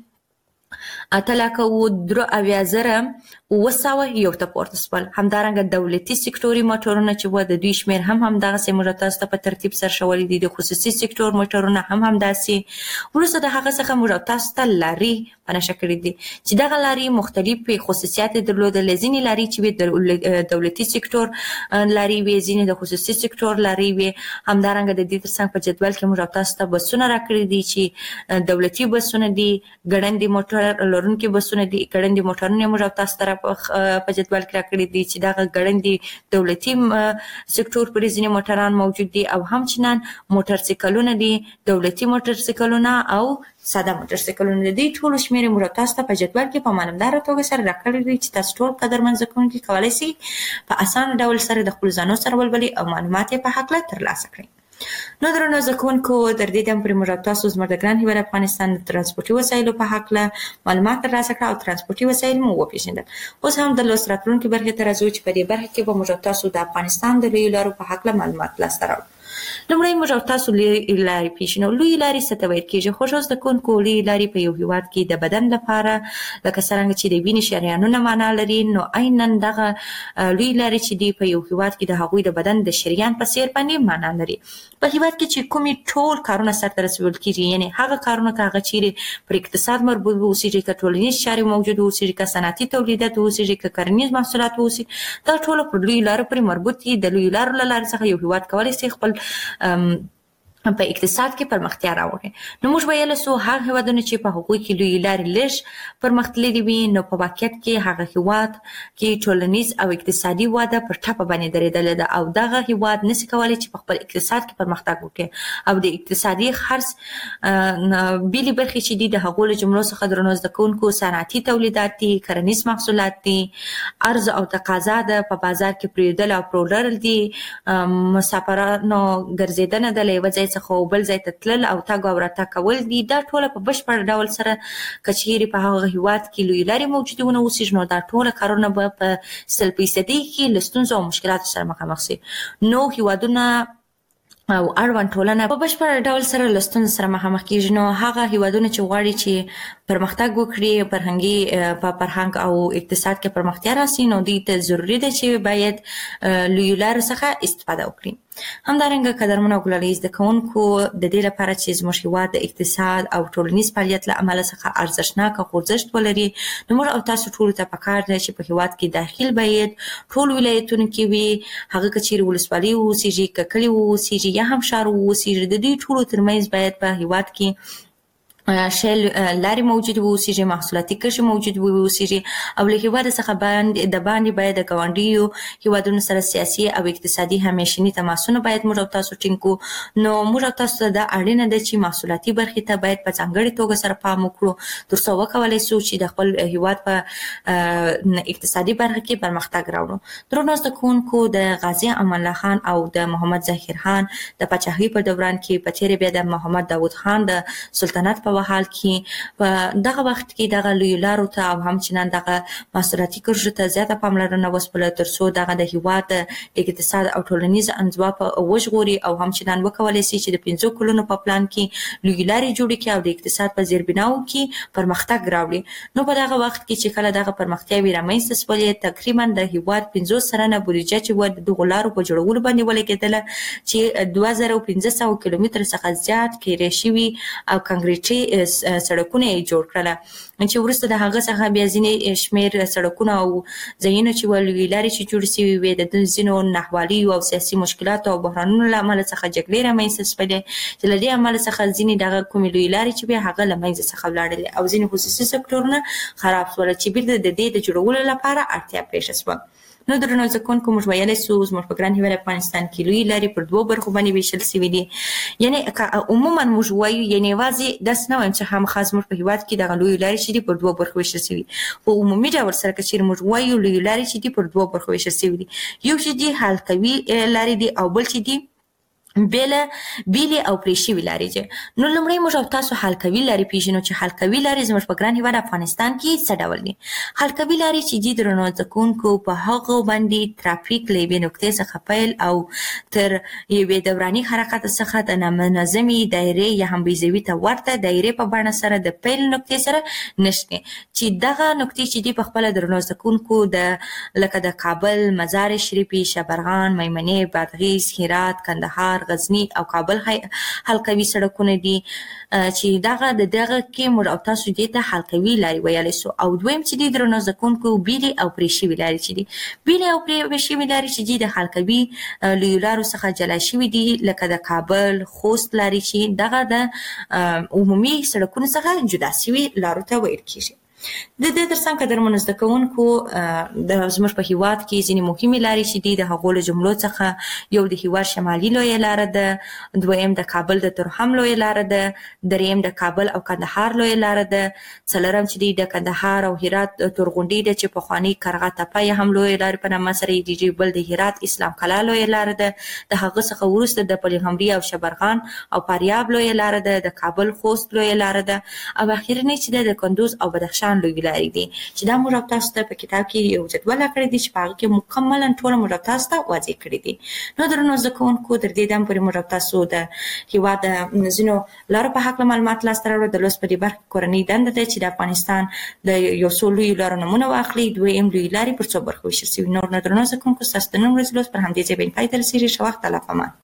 اووه اته لکه اووه درې اویا زره اووه سوه یو ته پورته سول. همدارنګه دولتي سکتوري موټرونه چې و د دوی شمیر هم همدغسې موږ تاسو ته په ترتیب سره ښوولي دي، د خصوصي سکتور موټرونه هم همداسې. وروسته د هغه څخه موږ تاسو ته لاري بنشأ کړي دي چې دغه لاري مختلفې خصوصیات یې درلودلې، ځینې لاري چې وې د دولتي سکتور لاري وې، ځینې د خصوصي سکتور لاري وې. همدارنګه د دې ترڅنګ په جدول کې موږ تاسو ته بسونه راکړي دي چې دولتي بسونه دي، ګړندي موټر لرونکي بسونه دي، ګړندي موټرونه موږ تاسو ته په جدول کې راکړي دي چې دغه ګړندي دولتي سکتور پرې ځینې موټران موجود دي، او همچنان موټرسایکلونه دي، دولتي موټرسایکلونه او ساده موټرسایکلونه. د دې ټولو شمیر موږ تاسو ته په جدول کې په ماننداره توګه سره راکړي دي چې تاسو ټول قدرمن زده کوونکي کولی شئ په اسانه ډول سره د خپلو ځانونو سره ولولئ او معلومات یې په هکله ترلاسه کړئ. نو درنو زده کوونکو تر دې دمه پورې موږ تاسو زموږ د ګران هیواد افغانستان د ترانسپورتي وسایلو په هکله معلومات ترلاسه کړه او ترانسپورتي وسایل مو وپېژندل. اوس هم د لوست راتلونکي برخې ته راځو چې په دې برخه کې به موږ تاسو د افغانستان د لویو لارو په هکله معلومات لاسته راوړو. لومړی موږ تاسو لویې لارې پیژنو. لویې لارې څه ته ویل کېږي؟ خوږو زده کوونکو لویې لارې په یو هیواد کې د بدن لپاره لکه څرنګه چې د وینې شریانونه معنا لري، نو عیناً دغه لویې لارې چې دي په یو هیواد کې د هغوی د بدن د شریان په څېر باندې معنا لري. په هیواد کې چې کومې ټول کارونه سرته رسول کېږي، یعنې هغه کارونه که هغه چیرې پر اقتصاد مربوط واوسېږي، که ټولنیز چارې موجود واوسېږي، که صنعتي تولیدات واوسېږي، که کرنیز محصولات واوسېږي، دا ټول پر لویو لارو پورې مربوط دي. د لویو لارو له لارې څخه یو هیواد کولی شي خپل په اقتصاد کې پرمختیا راوړي. نو موږ ویلی سو هغه هیوادونه چې په هغوی کې لویې لارې لږ پرمختللي وي، نو په واقعیت کې هغه هیواد کې ټولنیز او اقتصادي وده پر ټپه باندې درېدلې ده، او دغه هیواد نشي کولی چې په خپل اقتصاد کې پرمختګ وکړي. او د اقتصادي خرڅ بېلې برخې چې دي د هغو له جملو څخه درنو زده کوونکو صنعتي تولیدات دي، کرنیز محصولات دي، عرض او تقاضا ده په بازار کې پرېښودل او پلورل دي، مسافرانو ګرځېدنه ده له یوه ځای څخه بل ځای ته تلل او تګ او راتګ کول دي. دا ټوله په بشپړ ډول سره که چیرې په هغه هیواد کې لویې لارې موجودې ونه اوسېږي، نو دا ټوله کارونه به په سل فیصدي کې له ستونزو او مشکلاتو سره مخامخ شي. نو هیوادونه او اړوند ټولنه په بشپړ ډول سره له ستونزو سره مخامخ کېږي. نو هغه هیوادونه چې غواړي چې پرمختګ وکړي، فرهنګي په فرهنګ او اقتصاد کې پرمختیا راسي، نو دې ته ضروري ده چې باید لوی لارو څخه استفاده وکړي. همدارنګه قدرمنو ګلالي زده کوونکو د دې لپاره چې زموږ هیواد د اقتصاد او ټولنیز فعالیت له امله څخه ارزښتناک خوځښت ولري، نو موږ او تاسو ټول ته پکار ده چې په هیواد کې داخل باید ټول ولایتونو کې وي، هغه کچېرې ولسوالۍ اوسېږي، که کلي اوسېږي یا هم ښار اوسېږي، د دې ټولو ترمنځ باید په هیواد کې شل لارې موجود اوسېږي، محصولاتي کرښې موجود اوسېږي، او له هیواد څخه باندې د باندې باید د ګاونډیو هیوادونو سره سیاسي او اقتصادي همیشني تماسونه باید موږ او تاسو ټینګ کړو. نو موږ او تاسو ته دا اړینه ده چې محصولاتي برخې ته باید په ځانګړې توګه سره پام وکړو، تر څو وکولی شو چې د خپل هیواد په اقتصادي برخه کې پرمختګ راوړو. درنو زده کوونکو، د غازي امان الله خان او د محمد ظاهر خان د پاچاهۍ په دوران کې په تېره بیا د محمد داود خان د سلطنت په حال کې په دغه وخت کې دغه لوی لارو ته او همچنان دغه محصولاتي کرښو ته زیاته پاملرنه وسپله، تر څو دغه د هیواد اقتصاد او ټولنیز انزوا په وژغوري او همچنان وکولی شي چې د پنځو کلونو په پلان کې لوی لارې جوړې کړي او د اقتصاد په زیربناو کې پرمختګ راوړي. نو په دغه وخت کې چې کله دغه پرمختیاوې رامنځته شولې، تقریبا د هیواد پنځوس سلنه بودیجه چې وه د دغو لارو په جوړولو باندې ولګېدله، چې دوه زره پنځه سوه کیلومتره څخه زیات کرې شوي او کانکریټي سړکونه یې جوړ کړله، چې وروسته د هغه څخه بیا ځینې شمېر سړکونه او ځایونه چې ول لوی لارې چې جوړې شوي وې د ځینو ناحوالیو او سیاسي مشکلاتو او بحرانونو له امله څخه جګړې رامنځته شولې، چې له دې امله څخه ځینې دغه کومې لوی لارې چې وې هغه له منځه څخه ولاړلې او ځینې خصوصي سکتورونه خراب شول، چې بیرته د دې د جوړولو لپاره اړتیا پیښه شوه. نو درنو زده کوونکو، موږ ویلی شو زموږ په ګران هیواد افغانستان کې لوی لارې پر دوو برخو باندې ویشل شوي دي. یعنې عموما موږ وایو، یعنې یوازې داسې نه وایم چې خامخا زموږ په هیواد کې دغه لوی لارې چې دي پر دوو برخو ویشل شوي، په عمومي ډول سره که چېرې موږ وایو لوی لارې چې دي پر دوو برخو ویشل شوي دي، یو چې دي حل کوي لارې دي او بل چې دي بیله بیلې او پرې شوي لارې دي. نو لومړی موږ او تاسو حل کوي لارې پېژنو چې حل کوي لارې زموږ په ګران هیواد افغانستان کې څه ډول دي. حل کوي لارې چې دي درنو زده کوونکو په هغو باندې ترافیک له یوې نقطې څخه پیل او تر یوې دوراني حرکت څخه د نامنظمې دایرې یا هم بیضوي ته ورته دایرې په بڼه سره د پیل نقطې سره نښتي، چې دغه نقطې چې دي په خپله درنو زده کوونکو د لکه د کابل، مزار شریفي، شبرغان، میمنې، بادغیس، هرات، کندهار، غزنی او کابل حلقوي سړکونه دي، چې دغه د دغه کې موږ او تاسو دې ته حلقوي لارې ویلی شو. او دویم چې دي درنو زده کوونکو، بیلې او پرې شوي لارې چې دي. بیلې او پرې شوي لارې چې دي د حلقوي لویو لارو څخه جلا شوي دي، لکه د کابل، خوست لارې چې دغه د عمومي سړکونو څخه جدا شوي لارو ته ویل کېږي. د دې ترڅنګ قدرمنو زده کوونکو، د زموږ په هیواد کې ځینې مهمې لارې چې دي د هغو له جملو څخه یو د هیواد شمالي لویه لاره ده، دویم د کابل د ترحم لویه لاره ده، دریم د کابل او کندهار لویه لاره ده، څلورم چې دی د کندهار او هرات تورغونډۍ ده چې پخوانۍ کرغه تپه یې هم لویه لارې په نامه سره یادېږي، بل د هرات اسلام کلا لویه لاره ده، د هغه څخه وروسته د پلخمري او شبرغان او فاریاب لویه لاره ده، د کابل خوست لویه لاره ده، او اخرنۍ چې ده د کندوز او بدخشان لوی لارې دي، چې دا موږ او تاسو ته په کتاب کې یو جدول راکړی دی چې په هغه کې مکملا ټوله موږ او تاسو ته واضح کړي دي. نو درنو زده کوونکو، تر دې دم پورې موږ او تاسو د هېواد د ځینو لارو په هکله معلومات لاسته راوړو. د لوست په دې برخه کې کورنۍ دنده ده چې د افغانستان د یو څو لویو لارو نومونه واخلي، دویم لویې لارې پر څو برخو ویشل شوي. نور نو درنو زده کوونکو، ستاسو د نن ورځې لوست پر همدې ځای باندې پای ته رسېږي. ښه وخت، الله پامان.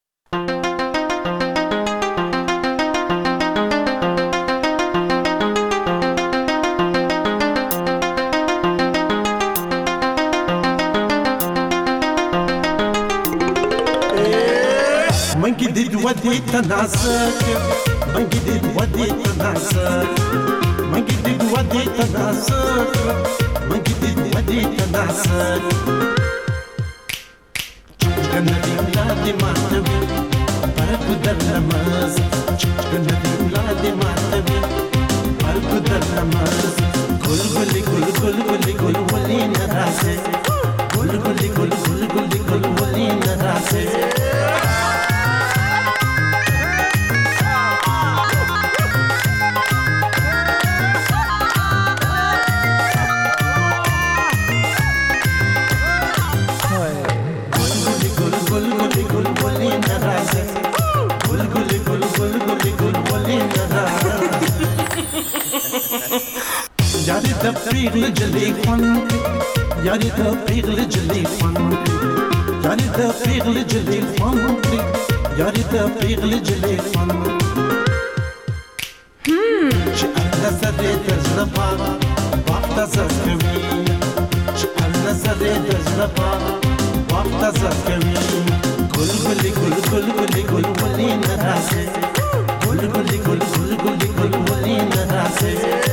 منگی دید ودی تناسک، منگی دید ودی تناسک، منگی دید ودی تناسک، منگی دید ودی تناسک. جنتی ولادی ماتوی، برکو در نماز. جنتی ولادی ماتوی، برکو در نماز. گل گلی گل گل گلی گل ولی نراسه، گل گلی گل گل گلی گل ولی نراسه. یاری د پیغل جلی خوان یاری د پیغل جلی خوان یاری د پیغل جلی خوان یاری د پیغل جلی خوان چې الله زده د زړه وخت زکوي چې الله زده د زړه وخت زکوي ګل ګل ګل ګل ګل ګل ولې نه راځي ګل ګل ګل ګل ګل ګل ولې نه راځي